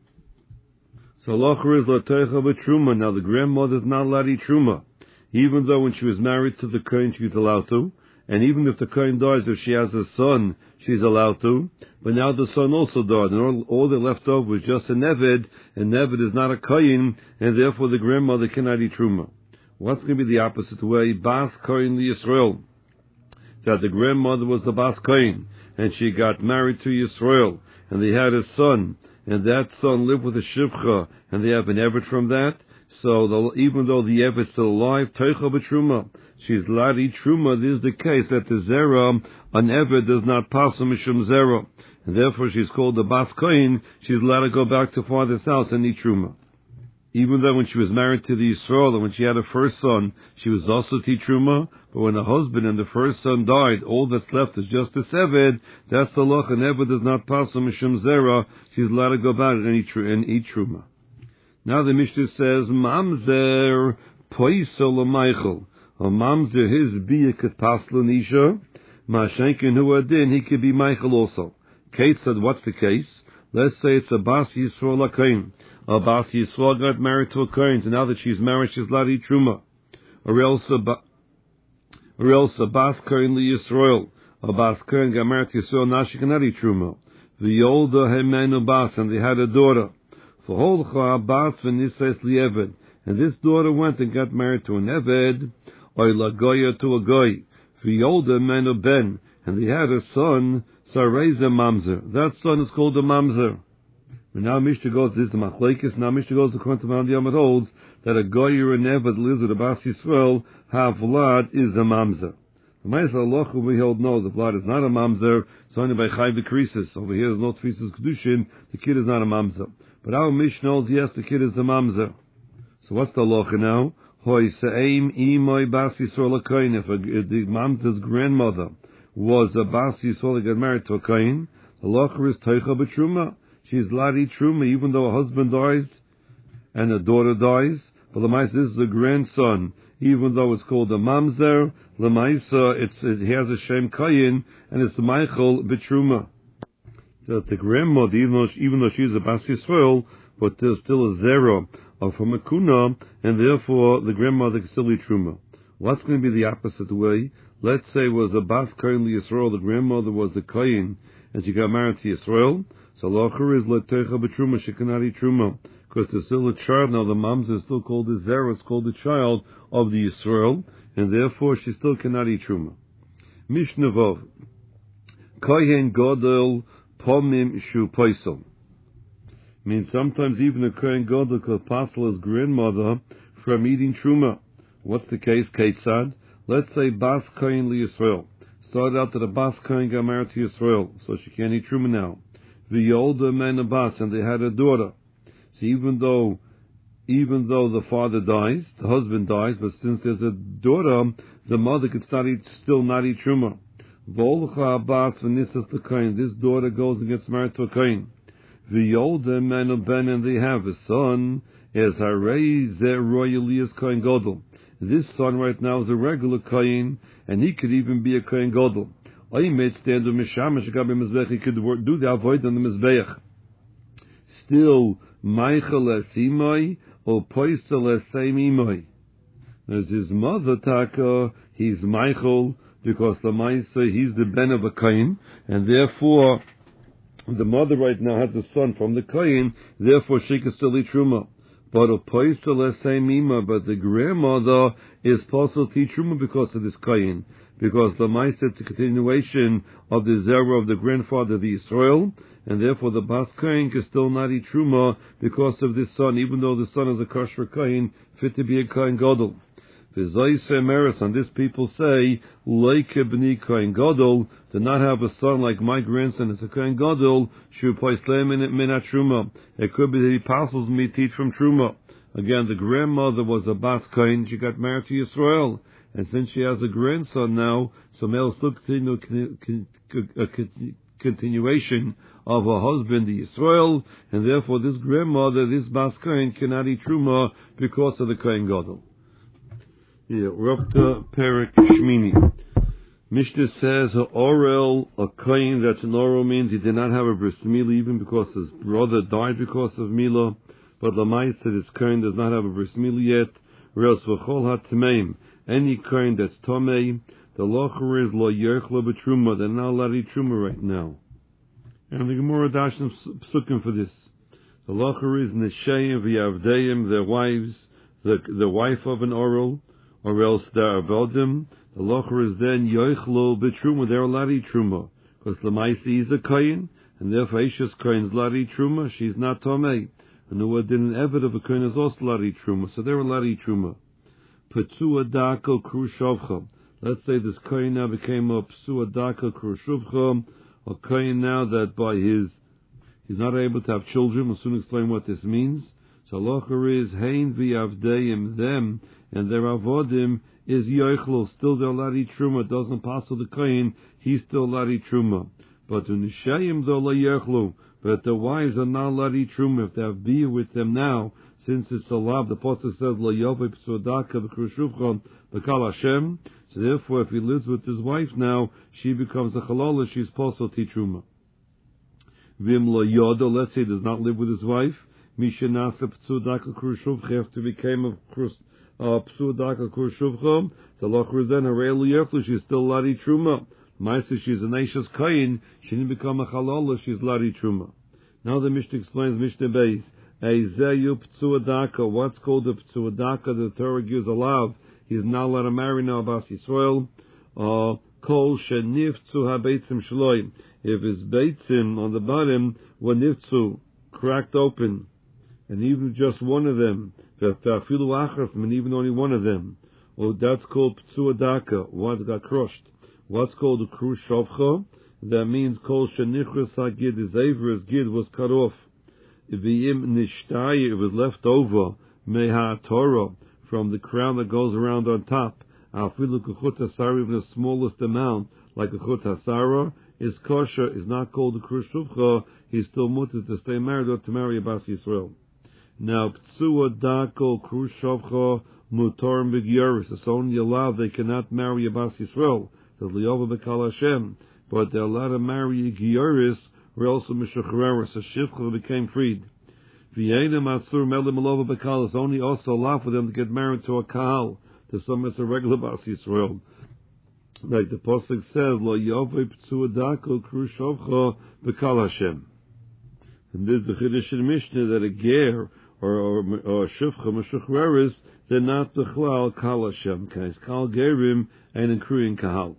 So Locher is Lotoicha b'Truma. Now the grandmother is not allowed to eat Truma. Even though when she was married to the Kohen, she's allowed to. And even if the Kohen dies, if she has a son, she's allowed to. But now the son also died. And all that left over was just an Eved. And Eved is not a Kohen. And therefore the grandmother cannot eat Truma. What's going to be the opposite way? Bas Kohen Yisrael. That the grandmother was the Bas Kohen, and she got married to Yisrael, and they had a son, and that son lived with a Shivcha, and they have an Eved from that. So even though the Eved is still alive, Toicha b'Truma, she's allowed to eat Truma. This is the case that the Zera, an Eved does not pass Mishum Zera, and therefore she's called the Bas Kohen. She's allowed to go back to father's house and eat Truma. Even though when she was married to the Yisrael, and when she had her first son, she was also to eat Truma, but when the husband and the first son died, all that's left is just a Eved. That's the loch, and Eved does not pass on Mishum Zera. She's allowed to go back and eat Truma. Now the Mishnah says, Mamzer Poisel Michael. A Mamzer, his bia could pass Lanisha. Mashenkin who adin, he could be Michael also. Kate said, what's the case? Let's say it's a Bas Yisrael HaKohen. A Bas Yisrael got married to a Kohen, and now that she's married, she's allowed to eat Truma. Or else a Bas Kohen Yisrael. A Bas Kohen got married to Yisrael, now she cannot eat Truma. The older Hemenu Bas, and they had a daughter. For Holcha Bas v'Nisais li'Eved. And this daughter went and got married to an Eved, or Lagoya to a Goy. The older Menu Ben, and they had a son, Sareza Mamzer. That son is called a Mamzer. And now Mishnah goes, this is the Machlekes, now Mishnah goes according to Mount Yom, it holds that a goyer and never lives with a Bas Yisrael, Havlad is a mamzer. The Ma'aseh Halacha we hold no, the blood is not a mamzer, it's only by Chai V'Krisis. Over here there's no Tfisus Kedushin, the kid is not a mamzer. But our Mishnah holds, yes, the kid is a mamzer. So what's the halacha now? Hoi se'eim imoy Bas Yisrael HaKoyin. If the mamzer's grandmother was a Bas Yisrael that got married to a Koyin, the halacha is Teicha B'Truma. She's Lari Truma, even though her husband dies and her daughter dies. But Lamaisa, this is a grandson. Even though it's called a mamzer, Lamaisa, it has a Shem Koyin, and it's the Michael B'Truma. That the grandmother, even though she's a Bas Yisrael, but there's still a zera of her makuna, and therefore the grandmother can still be Truma. What's going to be the opposite way? Let's say it was a Bas Koyin Yisrael, the grandmother was the Koyin, and she got married to Yisrael. So Locher is Letecha B'Truma, she cannot eat Truma. Because there's still a child now, the mamzer is still called the Zera, it's called the child of the Yisrael, and therefore she still cannot eat Truma. Mishnah Vav. Kohen Godel Pomim Shu Poisel. Means sometimes even a Kohen Godel could passel his grandmother from eating Truma. What's the case? Keitzad? Let's say Bas Kohen Li Yisrael. Started out that a Bas Kohen got married to Yisrael, so she can't eat Truma now. The older man of Bas, and they had a daughter. So even though the father dies, the husband dies, but since there's a daughter, the mother could still not eat Truma. Volcha Bas v'nisas l'kain. This daughter goes and gets married to a kain. The older man of Ben, and they have a son, as Harei Zer Royalias Kohen Gadol. This son right now is a regular kain, and he could even be a Kohen Gadol. He could do the avoid on the Mizbeach. Still, Michael Esimoi or Poisel Esimoi. As his mother Taka, he's Michael, because the Maisa, he's the ben of a Kain, and therefore the mother right now has a son from the Kain, therefore she can still eat Truma. But a Poisel Esimima, but the grandmother is possible to eat Truma because of this Kain. Because the Maisa is a continuation of the Zerah of the grandfather, the Israel, and therefore the Bas Kohen can still not eat Truma because of this son, even though the son is a kosher Kohen, fit to be a Kohen Gadol. And this people say, Leike b'ni Kohen Gadol, to not have a son like my grandson is a Kohen Gadol, shu poislem min Truma. It could be that he passes me teach from Truma. Again, the grandmother was a Bas Kohen, she got married to Yisrael. And since she has a grandson now, so male still continuation of her husband, the Yisrael, and therefore this grandmother, this Bas Kohen, cannot eat Truma because of the Kohen Gadol. Yeah, we're up to Perek Shmini. Mishnah says, Orel, a Kohen, that's an Orel means he did not have a bris milah even because his brother died because of milah, but Lamai said his Kohen does not have a bris milah yet, whereas v'chol ha-tmeim, any Kohen that's Tomei, the locher is lo yerchlo b'truma, they're not allowed to eat Truma right now. And the Gemara Dashim psukim for this. The locher is Nesheim v'yavdeim, their wives, the wife of an oral, or else their avodim. The locher is then yoichlo b'truma, they're allowed to eat Truma. Because Lamaisi is a Kohen, and therefore Eishes Kohen is allowed to eat Truma, she's not Tomei. And the word didn't ever of a Kohen is also allowed to eat Truma, so they're allowed to eat Truma. P'tu adako krushovcha. Let's say this Kohen now became a p'tu adako krushovcha, a Kohen now that by he's not able to have children. We'll soon explain what this means. So locher is hein v'yavdeim, them and their avodim is yoichlo. Still they're allowed to eat Truma. It doesn't pass to the Kohen, he's still allowed to eat Truma. But unishayim though la yoichlo. But the wives are not allowed to eat Truma if they have beer with them now. Since it's a lav, the Apostle says, La Yovei P'sodaka B'Krushuvcha B'Kal Hashem. So therefore, if he lives with his wife now, she becomes a Chalala, she's possible to Truma. Vim La Yoda, let's say he does not live with his wife. Misha Nasa P'sodaka Krushuvcha, after he became a P'sodaka Krushuvcha, the Locher is then Harei L'Yerflu, she's still allowed to Truma. Maisa, she's an Eishes Kain, she didn't become a Chalala, she's allowed to Truma. Now the Mishnah explains Mishnah Beis. What's called a p'tzuadaka? The Torah gives a lav. He's not allowed to marry now Bas Yisrael. Kol sheniftu habeitzim shloim. If his beitzim on the bottom were niftu, cracked open, and even just one of them, and even only one of them, that's called ptsuadaka. One got crushed. What's called a kru shavcha? That means kol shenichras hagid, his aver's gid was cut off. V'im nishtai, it was left over, meha Torah, from the crown that goes around on top. Afilu kechut hasara, even the smallest amount, like a chut hasara, is kosher, is not called a kru shavcha. He's still mutter to stay married or to marry a Bas Yisrael. Now, ptsuadaka kru shavcha mutar b'gyoris. It's only allowed, they cannot marry a Bas Yisrael. There's liyova b'kal Hashem. But they're allowed to marry a gyoris, or else a mishachreris. A shivcha became freed. V'yenim asur melim alova b'kal. It's only also allowed for them to get married to a kahal, to someone that's a regular Bas Yisrael. Like the Pasuk says, lo yovei ptsuadako kru shavcha b'kal Hashem. And there's the Chiddush in Mishnah that a ger or shivcha mishachreris, they're not the chlal kal Hashem. Kal gerim and including kahal.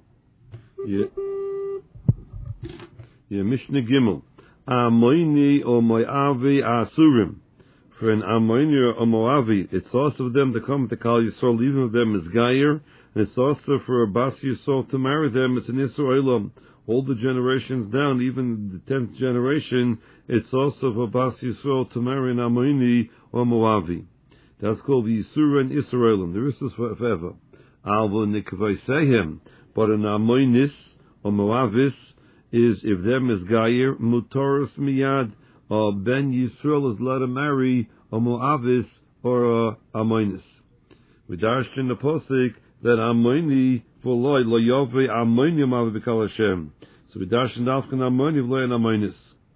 Mishnah Gimel. Amoini or Moavi Asurim. For an Amoini or Moavi, it's also for them to come to Kal Yisrael, even if them is Gayer, and it's also for a Bas Yisrael to marry them, it's an Yisrael Olam. All the generations down, even the 10th generation, it's also for Bas Yisrael to marry an Amoini or Moavi. That's called the Yisur and Yisraelim. The rest is forever. Alva Nikvaisehem. But an Amoinis or Moavis is, if them is Gayer, Mutoros Miyad, or Ben Yisrael is allowed to marry a Moavis or a Amoinis. We dashed in the Posik that Amoini for Loi, Lo Yove Amoini Moavi B'Kal Hashem. So we dashed in Dafkan Amoini, Loi and Amoinis.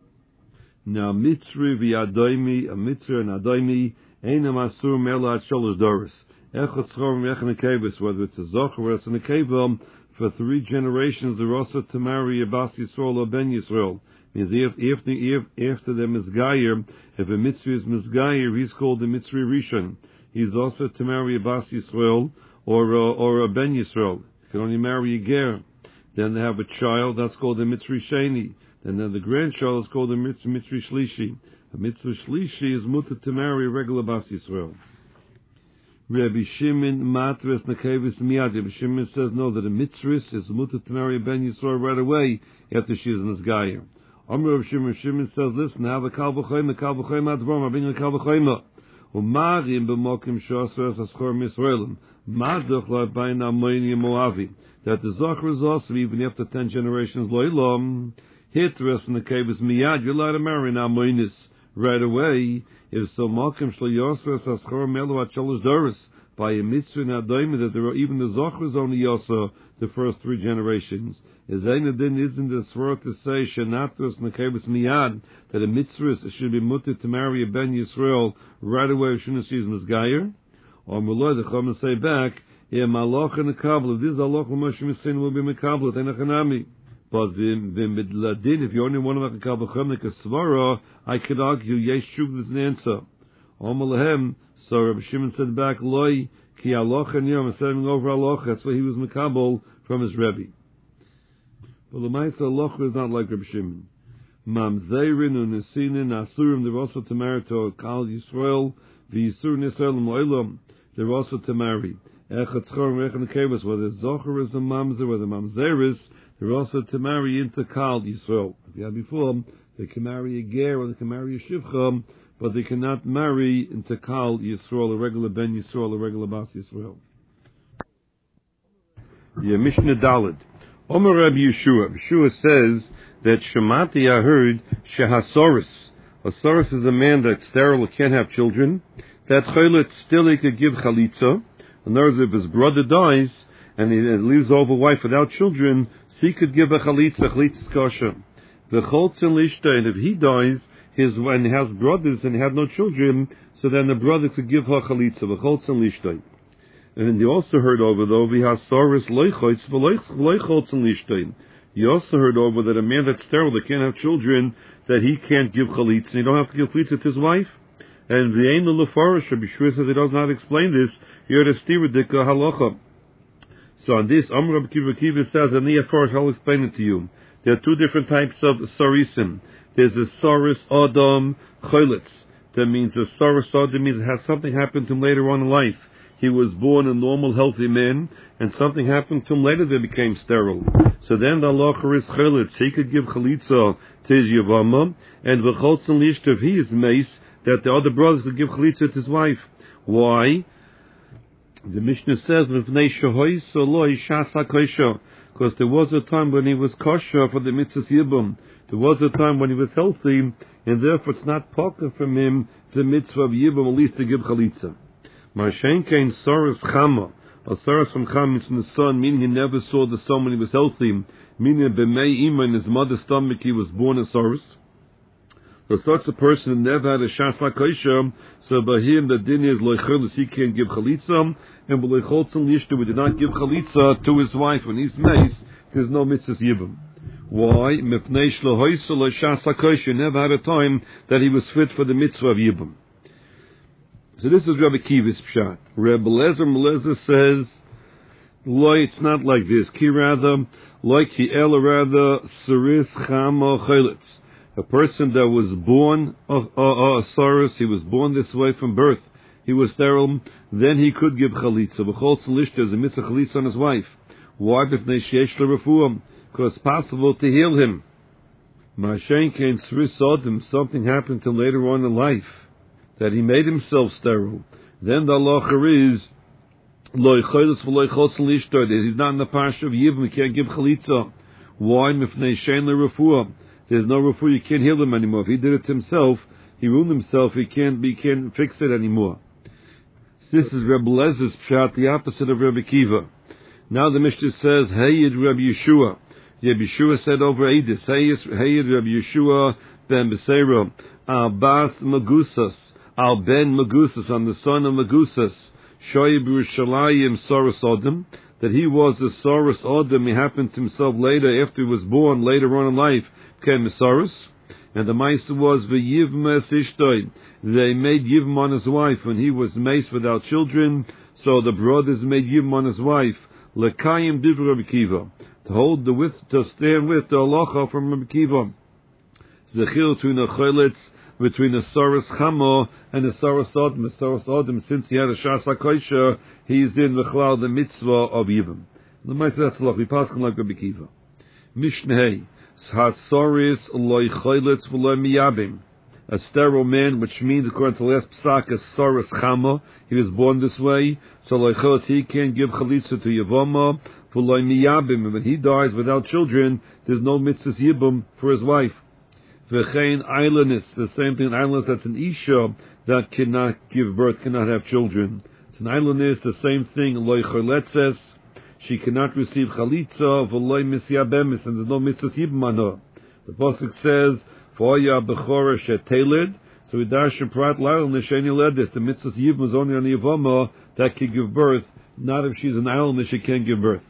Now Mitzri v'Adoimi, a Mitzri and Adoimi, Einam Asur Mela at Sholosh Doris. Echot Schor Mech Nekevus, whether it's a Zocher or it's a Nekevam, for 3 generations they're also to marry a Bas Yisrael or Ben Yisrael. Means if after them is Gayer, if a Mitzri is Mizgayer, he's called the Mitzri Rishon. He's also to marry a Bas Yisrael or a Ben Yisrael. He can only marry a Ger. Then they have a child, that's called the Mitzri Sheni. Then the grandchild is called the Mitzri Shlishi. A Mitzri Shlishi is mutter to marry a regular Bas Yisrael. Rabbi Shimon Matris Nekevis Miyad. Rabbi Shimon says no, that a Mitzris is mutter to marry a Ben Yisrael right away after she's in this Gayer. Rabbi Shimon says, listen, have a Kal V'choyma Advom, I bring a Kal V'choyma. Umarim b'mokim sh'asur es aschor Yisraelim. Maduch la'bayin Amoini Moavi. That the Zocher is also, even after 10 generations, lo'ilom, hitras in the Kevis Miyad, you're allowed to marry an Amoinis right away. If so, mokim sh'lo es aschor melo at shalosh doros, by a mitzvah and adoim, that there are, even the Zocher is only yosa the first 3 generations. Is isn't the svara to say shenatus nekevus miyad, that a mitzvah should be mutter to marry a Ben Yisrael right away as soon as she's misgayer? Or muloi the chum say back, malach and a kabel. If this is halach l'moshe misin will be mekabel tenachanami. But v'midladin, if you only want to make a kabel chumnik a svara, I could argue yesh shuv is an answer. Omalahem. So Rabbi Shimon said back, loy ki halach and yom, setting over halach. That's why he was mekabel from his rebbe. But the Maisa Locha is not like Rabbi Shimon. Mamzerin and Nesinin Asurim, they're also to marry to a Kal Yisrael, the Yisur Nisraelim Oilam, they're also to marry. Echad Schor and Echad whether Zocher is the Mamzer, whether Mamzer is, they're also to marry into Kal Yisrael. If you had before, they can marry a Ger or they can marry a Shivcha, but they cannot marry into Kal Yisrael, a regular Ben Yisrael, a regular Bas Yisrael. Mishnah Daled. Omer Rabbi Yeshua. Yeshua says that Shemati, I heard, Shehasoris. Hasoris is a man that's sterile, can't have children. That Cholet still he could give Chalitza. In other words, if his brother dies and he leaves over a wife without children, so he could give a Chalitza kosher. The Cholzen Lishta, and if he dies, and he has brothers and he had no children, so then the brother could give her Chalitza, the Cholzen Lishta. And you also heard over, though, v'hasoris loichotz v'loicholtz and lishtain. You also heard over that a man that's sterile, that can't have children, that he can't give chalitz, and he don't have to give chalitz to his wife. And v'yein l'lefarish, Rabbi Shua says he does not explain this. You're a stiradika halacha. So on this, Amr Rabbi Kiva says, and I'll explain it to you. There are 2 different types of sarisim. There's a saris adam choletz. That means a Saras Adam means it has something happened to him later on in life. He was born a normal, healthy man, and something happened to him later that became sterile. So then the halacha is chalitz. He could give chalitza to his yavama, and v'cholzon lishtav, he is mace, that the other brothers could give chalitza to his wife. Why? The Mishnah says, because there was a time when he was kosher for the mitzvah yibum. There was a time when he was healthy, and therefore it's not poker from him the mitzvah of yibum, at least to give chalitza. Mashenkein Saras Chama, or Saras from Chama means from the son, meaning he never saw the son when he was healthy, meaning B'mei Ima in his mother's stomach he was born a Saras. So such a person never had a Shas HaKosher, so by him the din is Loichelis, he can't give Chalitza, and B'Loicholzon Lishta, we did not give Chalitza to his wife. When he's mace, there's no mitzvah yibum. Why? Mepnei Shlohoiso Lo Shas HaKosher, never had a time that he was fit for the mitzvah of yibum. So this is Rabbi Kiva's pshat. Rabbi Lezer says, "Lo, it's not like this. Ki rather, like ki ela rather, saris chama chayletz. A person that was born a saris, he was born this way from birth. He was sterile. Then he could give chalitza. B'chol solishta is a mitzvah chalitza on his wife. Why? B'fnei sheyesh lerefuah, because it's possible to heal him. Ma'ashen kein saris adam. Something happened to him later on in life, that he made himself sterile. Then the halacha is loy cholos v'loy chosen lishtar. He's not in the parsha of yibum. He can't give chalitza. Why? Mifnei shein lerefuah. There's no refuah. You can't heal him anymore. If he did it himself, he ruined himself. He can't fix it anymore. This is Rabbi Lezer's pshat, the opposite of Rabbi Kiva. Now the Mishnah says, Hayid Rabbi Yeshua. Rabbi Yeshua said over Eidus, Hayid Rabbi Yeshua ben Beseira, Al Bas Magusas, Al Ben Magusas, on the son of Magusas, Shoyib Yerushalayim Saras Odom, that he was a Saras Odom. He happened to himself later, after he was born, later on in life, became a Saras. And the Maisa was V'yivmes Ishtoi. They made Yivm on his wife when he was mace without children. So the brothers made Yivm on his wife. Lekayim Divrei Rabbi Kiva, to stand with the halacha from Rabbi Kiva. Zechil between a choletz, between a Saras Chama and a Saras Odom. A Saras Odom, since he had a Shas HaKosher, he's in the mitzvah of Yivm. The Maisa, that's halacha. We pass like Rabbi Kiva. Mishneh. Hasoris loy choletz v'loy miyabim. A sterile man, which means according to the last psak, a Saras Chama. He was born this way, so loy choletz, he can't give chalitza to Yavama v'loy miyabim. And when he dies without children, there's no mitzvah yibum for his wife. V'chein islandess, the same thing. Islandess, that's an isha that cannot give birth, cannot have children. It's an islandess, the same thing. Loy choletzes. She cannot receive chalitza v'loy misyabemis, and there's no mitzvah yibum on her. The pasuk says, "V'oya bechora sheteled." So we dash prat la'il nesheni ledis. The mitzvah yibum is only on the yavama that can give birth. Not if she's an island, she can't give birth.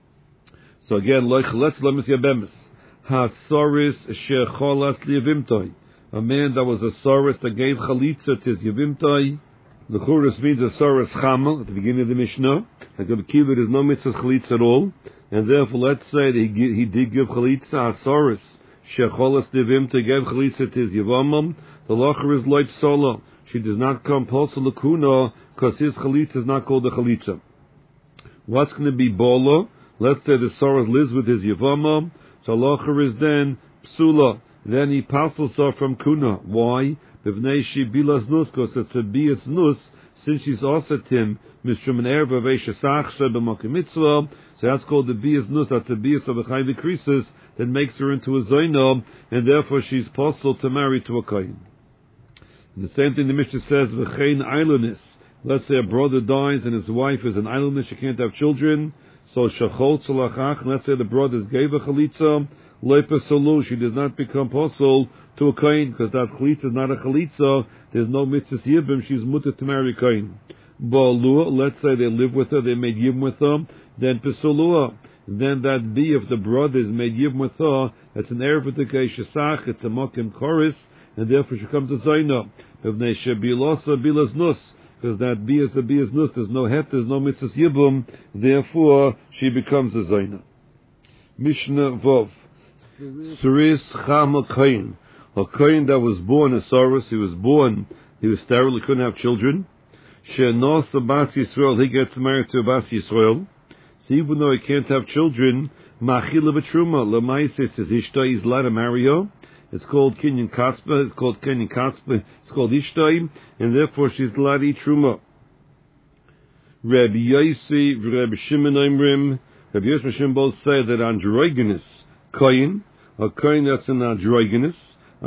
So again, loy choletz lo misyabemis. Hasoris shecholas liyavimtoi. A man that was a soris that gave chalitza to his yavimtoi. The chorus means a Saras Chama at the beginning of the Mishnah. Like Rabbi Kiva, there's no mitzvah chalitza at all, and therefore let's say that he did give chalitza. A Saras shecholas divim to give chalitza to his yavamam. The lacher is loy psola. She does not come posel lakuna because his chalitza is not called a chalitza. What's going to be bola? Let's say the Saras lives with his yavamam. So lacher is then psula. Then he passes her from kuna. Why? B'vnei she bilas nus, because it's a bias nus, since she's also tim mishum an erva veishasach sheb'makom mitzvah. So that's called the bias nus. That's the bias of a chayv krisis that makes her into a zoyna, and therefore she's possible to marry to a kohen. And the same thing the Mishnah says v'chein islandess. Let's say a brother dies and his wife is an islandess, she can't have children. So shachol tzolachach. Let's say the brothers gave a chalitza. Leipasolu, she does not become possible to a kohen, because that chalitza is not a chalitza. There's no mitzvah yibum. She's mutter to marry a kohen. Ba'alua, let's say they live with her, they made yibum with her. Then pesulua, then that be if the brothers made yibum with her, it's an erev v'tekei shesach, it's a mokim chorus, and therefore she comes to zaina. B'vnei shebilosa bilas nus, because that be is a bias nus. There's no het, there's no mitzvah yibum. Therefore she becomes a zaina. Mishnah Vov. Saris Chama Kohen. A Kohen that was born a Saras, he was born He was sterile, he couldn't have children. Shenos Bas Yisrael, he gets married to a Bas Yisrael. So even though he can't have children, Machila B'Truma, Lamaise says Ishtai, he's allowed to marry her. It's called Kinyan Kaspa, it's called Ishtai, and therefore she's allowed to eat Truma. Rabbi Yossi, Rabbi Shimon Oimrim, Rabbi Yossi and Shimon both say that androgynous kohen, a kohen that's an androgynous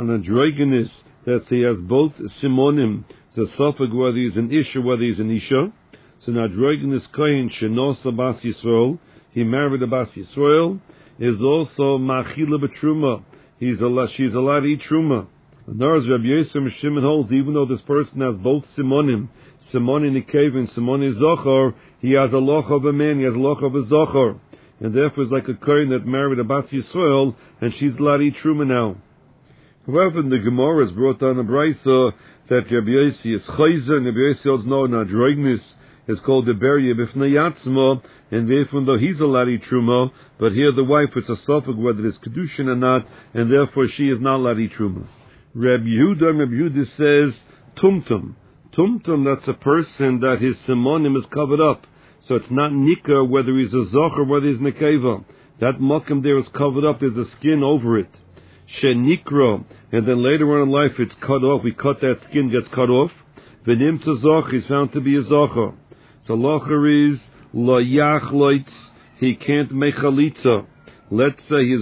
that he has both simonim, the suffix whether he's an ish or whether he's an isha. So an androgynous kohen shenosa Bas Yisrael, he married a Bas Yisrael, is also machila b'truma. She's allowed to eat truma. And there is Rabbi Yossi and Shimon holds, even though this person has both simonim, Simon Nikev and Simon Zochar, he has a loch of a man, he has a loch of a Zochar. And therefore it's like a kohen that married a Bas Yisrael, and she's allowed to eat truma now. However, in the Gemara is brought down a brisa that Rabbi Yossi is chayzer, and Rabbi Yossi holds no nadroignis is called the beria b'fnei yatzma, and therefore though he's allowed to eat truma, but here the wife, it's a suffix whether it's kedushin or not, and therefore she is not allowed to eat truma. Rabbi Yehuda says tumtum. Tumtum, that's a person that his simonim is covered up. So it's not nikah whether he's a zoch or whether he's nekeva. That makom there is covered up, there's a skin over it. Shenikra, and then later on in life it's cut off, we cut that skin, gets cut off. Venim to zoch, he's found to be a zocher. So locher is lo yachloitz, he can't make chalitza. Let's say his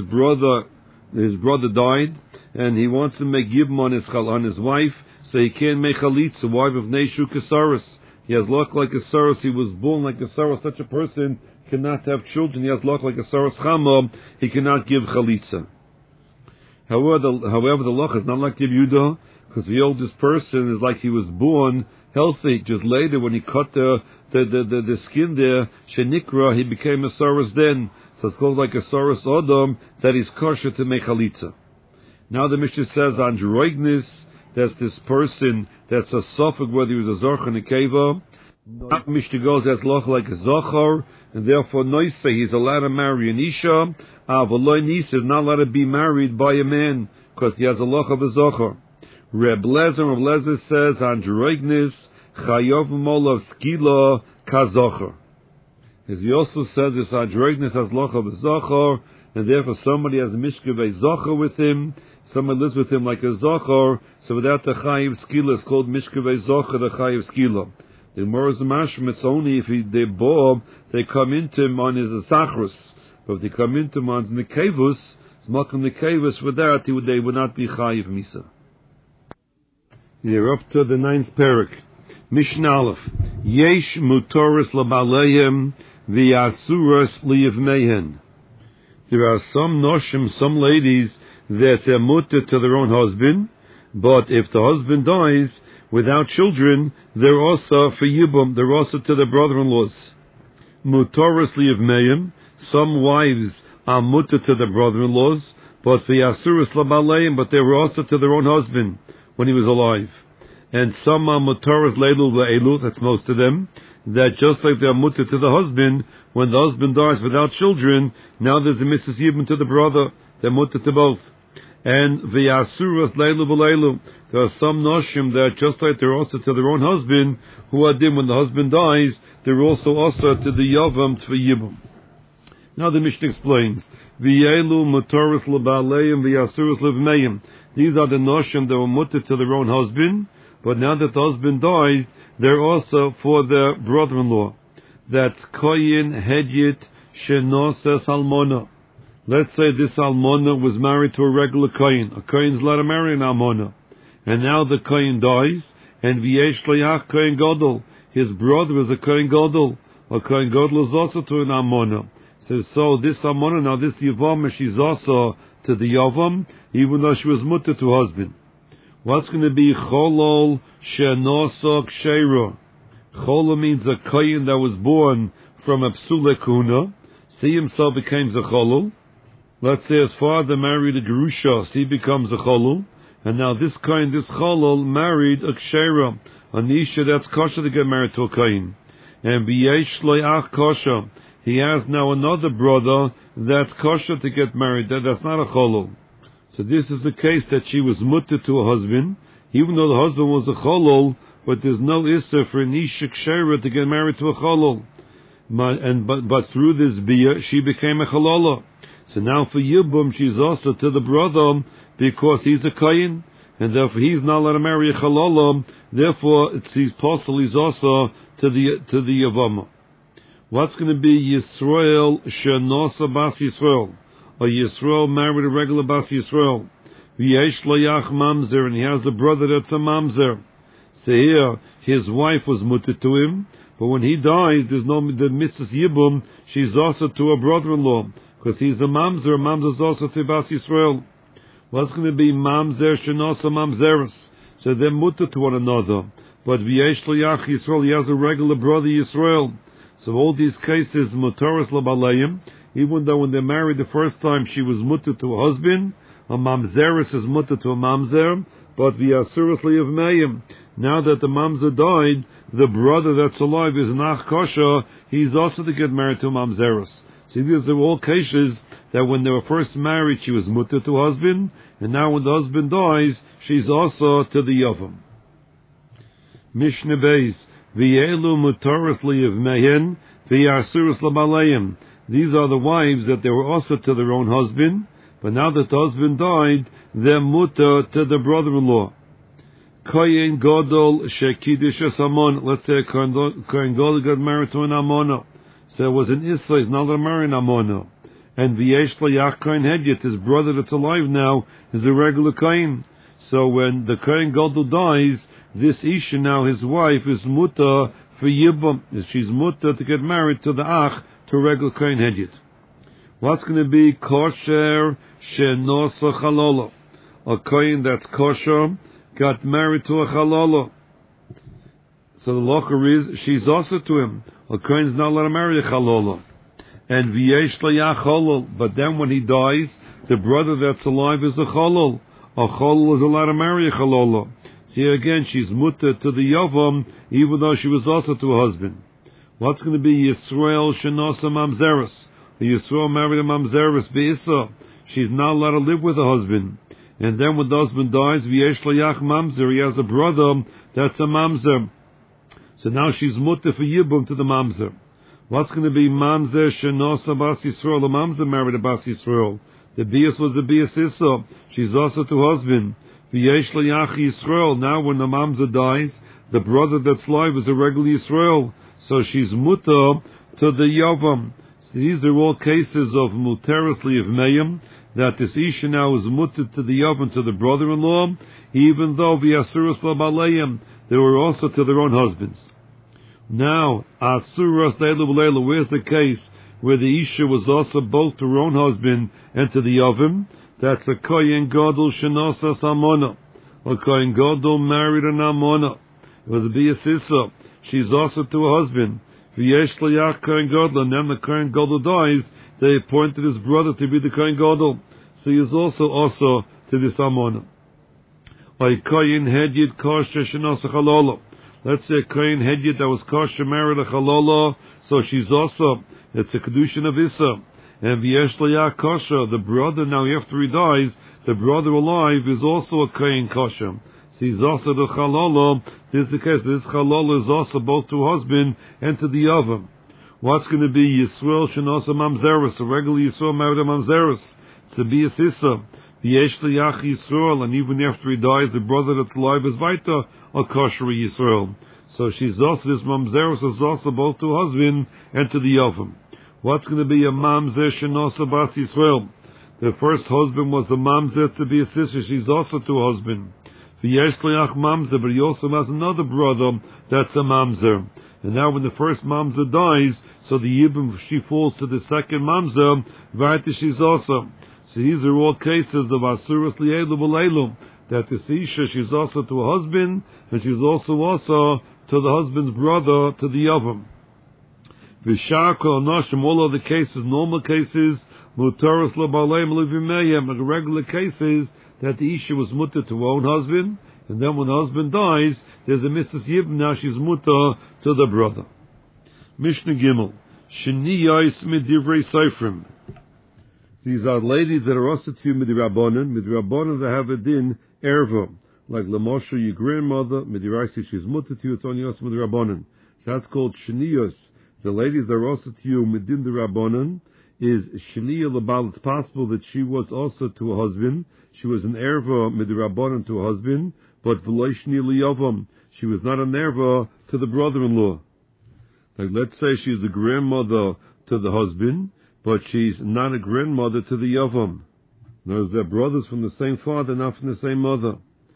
brother died, and he wants to make yibum on his wife, so he can't make chalitza, wife of Neshu Kesaris. He has luck like a saros, he was born like a saros. Such a person cannot have children. He has luck like a saros chama, he cannot give chalitza. However, the luck is not like Rabbi Yehuda, because the oldest person is like he was born healthy. Just later, when he cut the skin there, shenikra, he became a saros then. So it's called like a saros odom, that is kosher to make chalitza. Now the Mishnah says, androignis, that's this person that's a suffix whether he was a zocher and a keva. Not Mishnah goes as loch like a zocher, and therefore noise he's allowed to marry an isha. Avaloi nisa is not allowed to be married by a man because he has a loch of a zocher. Reb Lezer says androignis chayov molav skila kazocher. As he also says, this androignis has loch of a zocher, and therefore somebody has a mishkevei zocher with him. Someone lives with him like a zocher, so without the chayiv skila, it's called mishkevei zocher, the chayiv skila. The Gemara is a mashma, it's only if they come into him on his asachrus. But if they come into him on the kevus, smoking the kevus, with that, they would not be chayiv misa. You're up to the 9th parak. Mishnah Aleph. Yesh mutoris labaleim v'yasuras liyivmehen. There are some noshim, some ladies, that they're mutter to their own husband, but if the husband dies without children, they're also for yibum, they're also to their brother-in-laws. Mutoris liyivmehen. Some wives are mutter to their brother-in-laws, but for yasuras labaleim, but they were also to their own husband when he was alive. And some are mutoris leilul ve'elu, that's most of them, that just like they are mutter to the husband, when the husband dies without children, now there's a Mrs. Yibum to the brother, they're mutter to both. And ve'yasuras leilu v'leilu, there are some noshim that just like they're also to their own husband, who are dim when the husband dies, they're also to the yavam to yibum. Now the Mishnah explains, v'yelu mutoris l'baleim v'yasuras l'vmeim. These are the noshim that were mutter to their own husband, but now that the husband died, they're also for their brother-in-law. That's koyin hedyet shenoses almona. Let's say this almona was married to a regular kohen. A kohen's allowed to marry an almona. And now the kohen dies, and v'yesh loyach kohen gadol. His brother is a kohen gadol. A kohen gadol is also to an almona. So this almona, now this yavam, she's also to the yavam, even though she was mutter to husband. What's going to be cholol shenosok sheira? Cholol means a kohen that was born from a psule kuna. He himself becomes a cholol. Let's say his father married a gerusha, so he becomes a cholol. And now this kohen, this cholol, married a ksheira, an isha that's kosher to get married to a kohen. And b'yesh loyach kosher. He has now another brother that's kosher to get married. That's not a cholol. So this is the case that she was mutter to her husband, even though the husband was a cholol, but there's no issa for an isha kshera to get married to a cholol. But through this bia, she became a chalola. So now for Yibum, she's also to the brother because he's a kohen, and therefore he's not allowed to marry a chalola. Therefore, he's possible. He's also to the Yavama. What's going to be Yisrael Shenosa Bas Yisrael, or Yisrael married a regular Bas Yisrael? V'yesh lo yach mamzer, and he has a brother that's a mamzer. So here, his wife was mutter to him, but when he dies, there's no the Mrs. Yibum. She's also to her brother-in-law because he's a mamzer. Mamzer's also to Bas Yisrael. What's going to be mamzer Shenosa mamzeres? So they're mutter to one another. But v'yesh lo yach Yisrael, he has a regular brother Yisrael. So all these cases, mutaras labalayim, even though when they're married the first time she was mutter to a husband, a mamzeres is mutter to a mamzer, but v'yasuras liyavmeim. Now that the mamzer died, the brother that's alive is nach kosher, he's also to get married to a mamzeres. See, these are all cases that when they were first married, she was mutter to a husband, and now when the husband dies, she's also to the yavam. Mishnah Beis. V'yelu mutaras liyavmehen, v'yasuras labalayim. These are the wives that they were also to their own husband, but now that the husband died, they're mutter to the brother-in-law. Kohen Gadol shekidish amon. Let's say Kohen Gadol got married to an amona. So it was an Issa, he's not allowed to marry an amona. And v'yesh lo yach Kohen Hedyot, his brother that's alive now, is a regular Kohen. So when the Kohen Gadol dies, this Isha now, his wife, is mutter for Yibum. She's mutter to get married to the Ach, to a regular Kohen Hedyot. What's going to be kosher shenosa chalola? A Kohen that's kosher got married to a chalola. So the locher is, she's also to him. A Kohen's not allowed to marry a chalola. And v'yesh lo yach cholol. But then when he dies, the brother that's alive is a cholol. A cholol is allowed to marry a chalola. Here again, she's mutter to the yavam, even though she was also to a husband. What's going to be Yisrael shenosa mamzeres? The Yisrael married a mamzeres be'issa. She's not allowed to live with a husband. And then when the husband dies, v'yesh lo yach mamzer, he has a brother that's a mamzer. So now she's mutter for Yibum to the mamzer. What's going to be mamzer shenosa bas Yisrael? The mamzer married a bas Yisrael. The bias was the bias issa. She's also to husband. V'yesh lo yach Yisrael. Now when the mamzer dies, the brother that's alive is a regular Yisrael. So she's mutter to the yavam. So these are all cases of muteras liyavmeim, that this Isha now is mutter to the yavam, to the brother-in-law, even though v'yasuras labalayim, they were also to their own husbands. Now, asuras leilu v'leilu, where's the case where the Isha was also both to her own husband and to the yavam? That's a Kohen Gadol shenosas amona. A Kohen Gadol married an amona. It was a biasissa. She's also to a husband. V'yesh lo yach Kohen Gadol, and then the Kohen Gadol dies, they appointed his brother to be the Kohen Gadol. So he is also to this amona. By Kohen Hedyot kosher shenosa chalola. Let's say Kohen Hedyot that was kosher married a chalola, so she's also, it's a kedushin of Issa. And v'yesh lo yach kosher, the brother now after he dies, the brother alive is also a Kohen kosher. So he's also the chalola. This is the case. This chalola is also both to husband and to the yavam. What's going to be Yisrael shenosa mamzeres? A regular Yisrael married a mamzeres. To be a sissa. V'yesh lo yach Yisrael, and even after he dies, the brother that's alive is weiter a kosher Yisrael. So she's also, this mamzeres is also both to husband and to the yavam. What's going to be a mamzer shenosa bas Yisrael? The first husband was a mamzer to be a sister. She's also to a husband. V'yesh lo yach mamzer, but he also has another brother that's a mamzer. And now when the first mamzer dies, so the yibum, she falls to the second mamzer, v'ayta she's also. So these are all cases of asuras li'elu v'leilu, that this Isha, she's also to a husband, and she's also to the husband's brother, to the yavam. V'shar kol nashim, all other cases, normal cases, mutaras labalayim levimeyim, and regular cases, that the Isha was mutter to her own husband, and then when the husband dies, there's a Mrs. Yibum, now she's mutter to the brother. Mishnah Gimel, Shniyos midivrei seifrim. These are ladies that are also to midrabanan. Midrabanan that have a din erva. Like Lamosha, your grandmother, Midiraisi, she's mutter to you, it's only also Midirabbanan. That's called Shniyos. The ladies that are also to you, Midin the Rabbanan, is Shniya Labal. It's possible that she was also to a husband. She was an erva Midirabbanan to a husband, but V'loi Shniya Liyavam. She was not an erva to the brother-in-law. Like, let's say she's a grandmother to the husband, but she's not a grandmother to the Yavam. No, they're brothers from the same father, not from the same mother.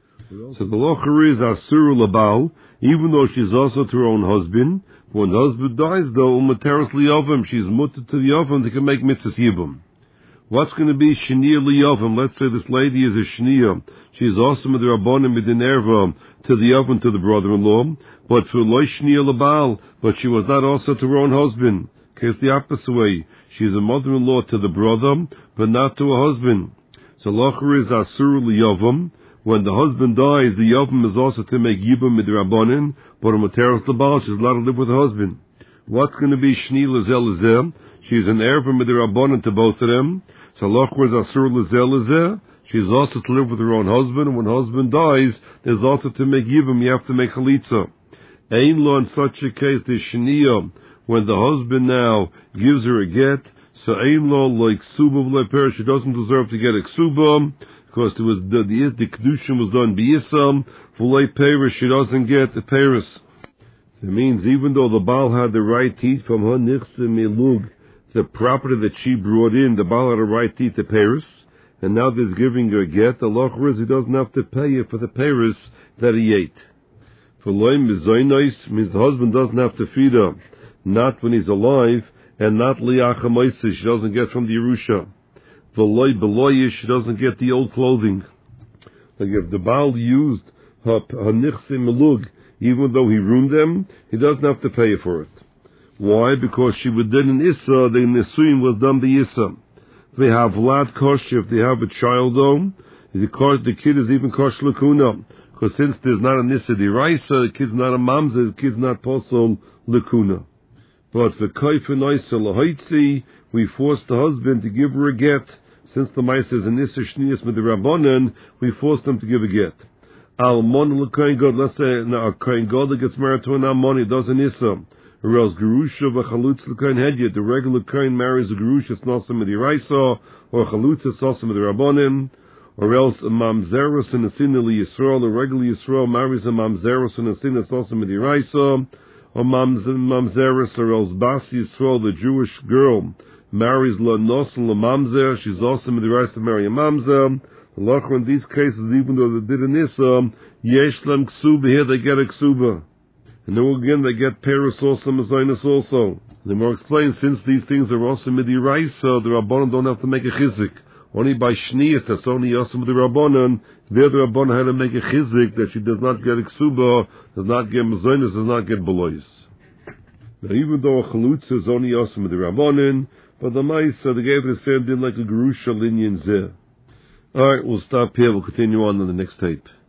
So the locher is Asuru Labal, even though she's also to her own husband. When the husband dies, though, Umateris Liyavam, she's mutter to the Yavam, they can make mitzvahs Yibam. What's going to be Shniya Liyavam? Let's say this lady is a Shniya. She's also with the Rabbanim Midin Erva to the Yavam, to the brother-in-law, but for Loi Shniya Labal, but she was not also to her own husband. It's the opposite way. She's a mother-in-law to the brother, but not to a husband. So locher is Asur Liyavam. When the husband dies, the Yavam is also to make Yibam Midrabanan, but a Materis Labal, she's allowed to live with her husband. What's going to be Shni Lazel Lazeh? She's an erva Midrabanan to both of them. So locher is Asur Lazel Lazeh. She's also to live with her own husband, and when her husband dies, there's also to make Yibam, you have to make Chalitza. Ein lo in such a case, the Shniya, when the husband now gives her a get, so ein lo like Ksuba v'lei Peres, she doesn't deserve to get a Ksuba, because it was the Kedushin was done b'Yisam, v'lei Peres, she doesn't get the Peres. So it means even though the Baal had the right teeth from her Nichse Milug, the property that she brought in, the Baal had a right teeth to Peres, and now there's giving her a get, the locher is he doesn't have to pay her for the Peres that he ate. For loim mizoinais means the husband doesn't have to feed her, not when he's alive, and not liachamaisa, she doesn't get from the Yerusha. V'loi beloyish, she doesn't get the old clothing. Like if the Baal used her nichse melug, even though he ruined them, he doesn't have to pay for it. Why? Because she would then in Issa, the Nisuin was done by Issa. They have lad kosh, if they have a child though, the kid is even kosh lakuna. Because since there's not a Nissa Diraisa, the kid's not a mamza, the kid's not posol lakuna. But for Kaifanaisa Lahaitzi, we forced the husband to give her a get. Since the Maisa is an Issa Shnias with the Rabbanan, we forced them to give a get. Almon l'Kohen God, let's say a Kohen God that gets married to an Almon, he does an Issa. Or else Gerusha v'Chalutz l'Kohen Hedyet, the regular Kohen marries a Gerusha, it's not some of the Raisa, or Chalutz, it's also with the Rabbanim. Or else a Mamzerus and a Sinali Yisrael, a regular Yisrael marries a Mamzerus and a Sin, it's also with the Raisa. Or Mamzeris, or else Basi Yisrael, the Jewish girl, marries La Nosan La Mamzer, she's also in the right to marry a Mamzer. The locher in these cases, even though they did an Issa, Yesh Lem Ksuba, here they get a Ksuba. And then again they get Peres also, Mazinus also. The more explains, since these things are also Midi Raisa, the Rabbanon don't have to make a Chizik. Only by Shniyat, that's only also with the Rabbanon. There the Rabbanon had to make a chizik that she does not get a ksuba, does not get mazonis, does not get belois. Now even though a chalutza is only also with the Rabbanon, but the Maisa, they gave it the same thing like a gerusha linyan zeh. Alright, we'll stop here, we'll continue on the next tape.